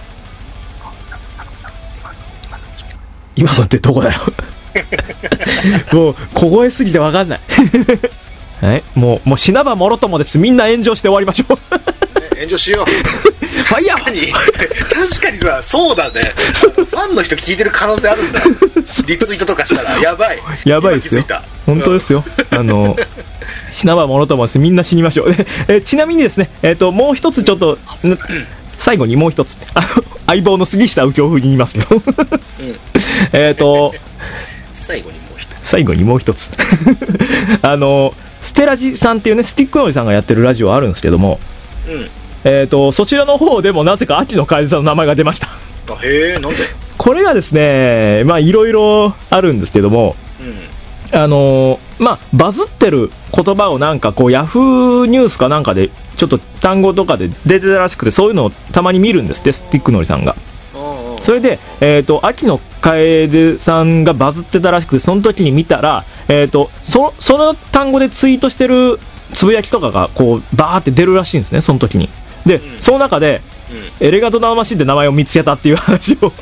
今のってどこだよもう小声すぎて分かんないはい、もうもう死なばもろともです。みんな炎上して終わりましょう炎上しようファイヤー確かに確かにさ、そうだねファンの人聞いてる可能性あるんだリツイートとかしたらやばいやばいですよ、本当ですよ、うん、あの死なばもろともです。みんな死にましょうえちなみにですね、えーともう一つちょっと最後にもう一つあの相棒の杉下右京風に言いますけど、うん、えっと最後にもう一つ最後にもう一つあのステラジさんっていうね、スティックノリさんがやってるラジオあるんですけども、うん、えーとそちらの方でもなぜか秋野楓さんの名前が出ました。 あへえ、なんで？ これがですね、まあいろいろあるんですけども、うん、あのまあバズってる言葉をなんかこうヤフーニュースかなんかでちょっと単語とかで出てたらしくて、そういうのをたまに見るんですって、スティックノリさんが。それで、えーと秋野楓さんがバズってたらしくて、その時に見たら、 えっと、そ、その単語でツイートしてるつぶやきとかが、こう、バーって出るらしいんですね、その時に。で、うん、その中で、うん、エレガントナノマシンって名前を見つけたっていう話を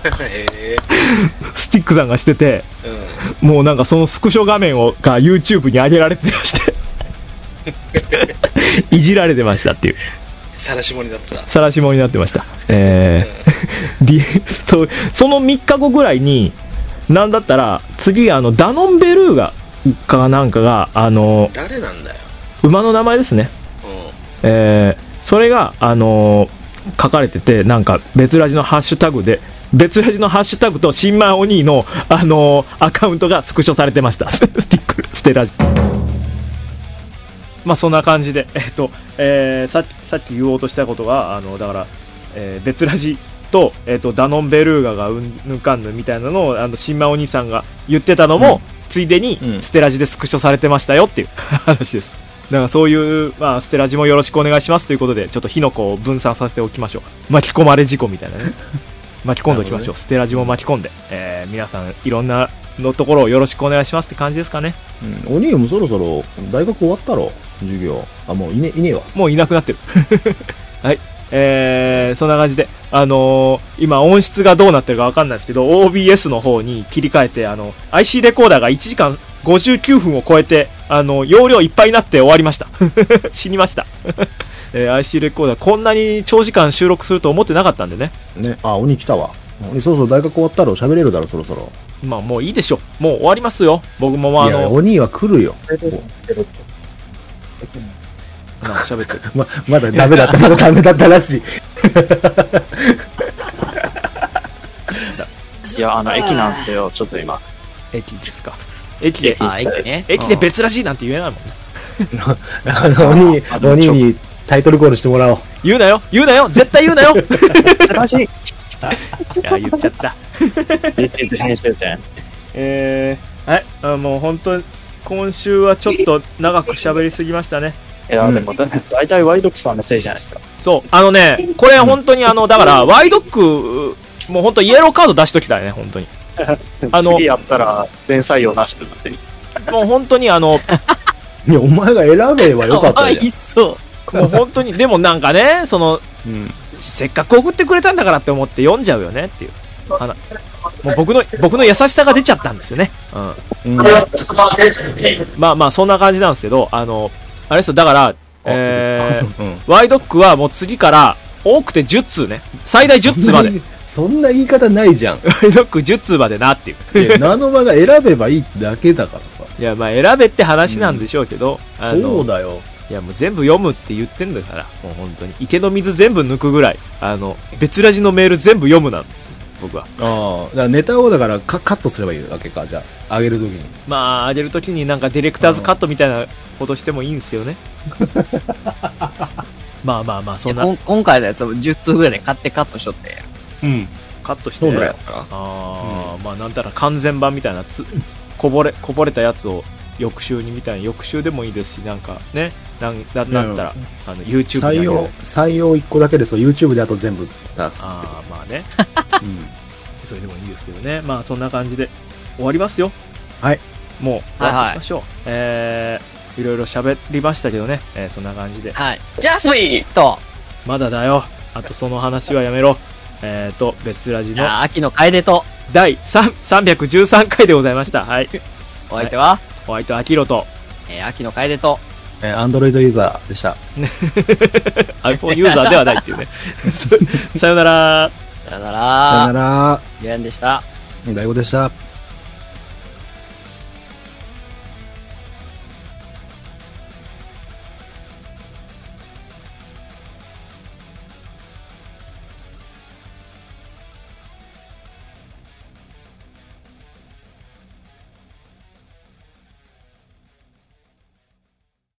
スティックさんがしてて、うん、もうなんかそのスクショ画面をが YouTube に上げられてましていじられてましたっていう。 晒し者になってた。 晒し者になってました。えー、そ, そのみっかごぐらいに、なんだったら次あのダノンベルーガかなんかがあの誰なんだよ。 馬の名前ですね。うん、えーそれが、あのー、書かれてて、なんか別ラジのハッシュタグで、別ラジのハッシュタグと新米お兄の、あのー、アカウントがスクショされてました。スティック、ステラジ。まあそんな感じで、えっと、えー、さ, さっき言おうとしたことが、あの、だから、えー、別ラジと、えっと、ダノンベルーガがうんぬかんぬみたいなのを、あの、新米お兄さんが言ってたのも、うん、ついでに、ステラジでスクショされてましたよっていう話です。だからそういう、まあ、ステラジもよろしくお願いしますということで、ちょっと火の粉を分散させておきましょう。巻き込まれ事故みたいなね。巻き込んでおきましょう。ね、ステラジも巻き込んで、えー、皆さんいろんなのところをよろしくお願いしますって感じですかね。 うん、お兄もそろそろ大学終わったろ、授業。あ、もういね、いねえわ。 もういなくなってる。はい。えー、そんな感じで、あのー、今音質がどうなってるかわかんないですけど、オービーエス の方に切り替えて、あの、アイシー レコーダーがいちじかんごじゅうきゅうふんを超えて、あの、容量いっぱいになって終わりました。死にました。えー、アイシー レコーダー、こんなに長時間収録すると思ってなかったんでね。 ね、あ、鬼来たわ。鬼そろそろ大学終わったろ、喋れるだろ、そろそろ。 まあ、もういいでしょ。もう終わりますよ。僕もまあ、あの。 いや、鬼は来るよ。 なんか喋ってる。 ま、まだダメだった、まだダメだったらしい。 いや、あの、駅なんですよ、ちょっと今。 駅ですか。駅で、 あ、駅ね。 駅で別らしいなんて言えないもんね。 あの、鬼、鬼にタイトルコールしてもらおう。 言うなよ、言うなよ、絶対言うなよ。 別らしい。いや、言っちゃった。 This is 編集点。 えー、はい、あもう本当に、今週はちょっと長く喋りすぎましたね。 いや、でも、大体ワイドックさんのせいじゃないですか。 そう、あのね、これ本当にあの、だから、ワイドック、もう本当イエローカード出しときたいね、本当に。 あの、次やったら、全採用なしとなってる。 もう本当にあの、 いや、お前が選べばよかったじゃん。かわいそう。 もう本当に、でもなんかね、その、うん、せっかく送ってくれたんだからって思って読んじゃうよねっていう。あのもう僕の、僕の優しさが出ちゃったんですよね。うん。うん、まあまあ、そんな感じなんですけど、あの、あれですよ、だから、えー、うん、ワイドックはもう次から多くてじゅっつうね。最大じゅっつうまで。 そんな言い方ないじゃん。 ワイドックじゅっつうまでなっていう。 いや、ナノバが選べばいいだけだからさ。 いや、まあ選べって話なんでしょうけど。 うん、あのそうだよ。 いや、もう全部読むって言ってんだから、もう本当に。池の水全部抜くぐらい、あの、別ラジのメール全部読むなん僕は。 ああ、だからネタをだからカカットすればいいわけか、じゃあ、上げるときに。 まあ、上げるときになんかディレクターズカットみたいなことしてもいいんですけどね。まあまあまあ、そんな。 今回のやつをじゅっつうぐらいで買ってカットしとって。 うん。カットして。 そうだよ。 ああ、うん、まあなんたら完全版みたいなつ、こぼれ、こぼれたやつを翌週にみたいな、翌週でもいいですし、なんかね、なんだったら、うん、あの、YouTube 採用、採用いっこだけですよ、YouTube であと全部出す。ああ、まあね。うん。それでもいいですけどね。まあそんな感じで終わりますよ。 はい。 もう終わっていきましょう。はいはい、えー、いろいろ喋りましたけどね。えー、そんな感じで。 はい。ジャスミンと。 まだだよ。あとその話はやめろ。えーと、別ラジの。 あ、秋の楓と。 だいさんびゃくじゅうさんかいでございました。はい。 お相手は、はい、 お相手はアキロと。 えー、秋の楓と。 えー、アンドロイドユーザーでした。 iPhone ユーザーではないっていうね。さよなら。 さよなら。 さよなら。 ゲンでした。 大悟でした。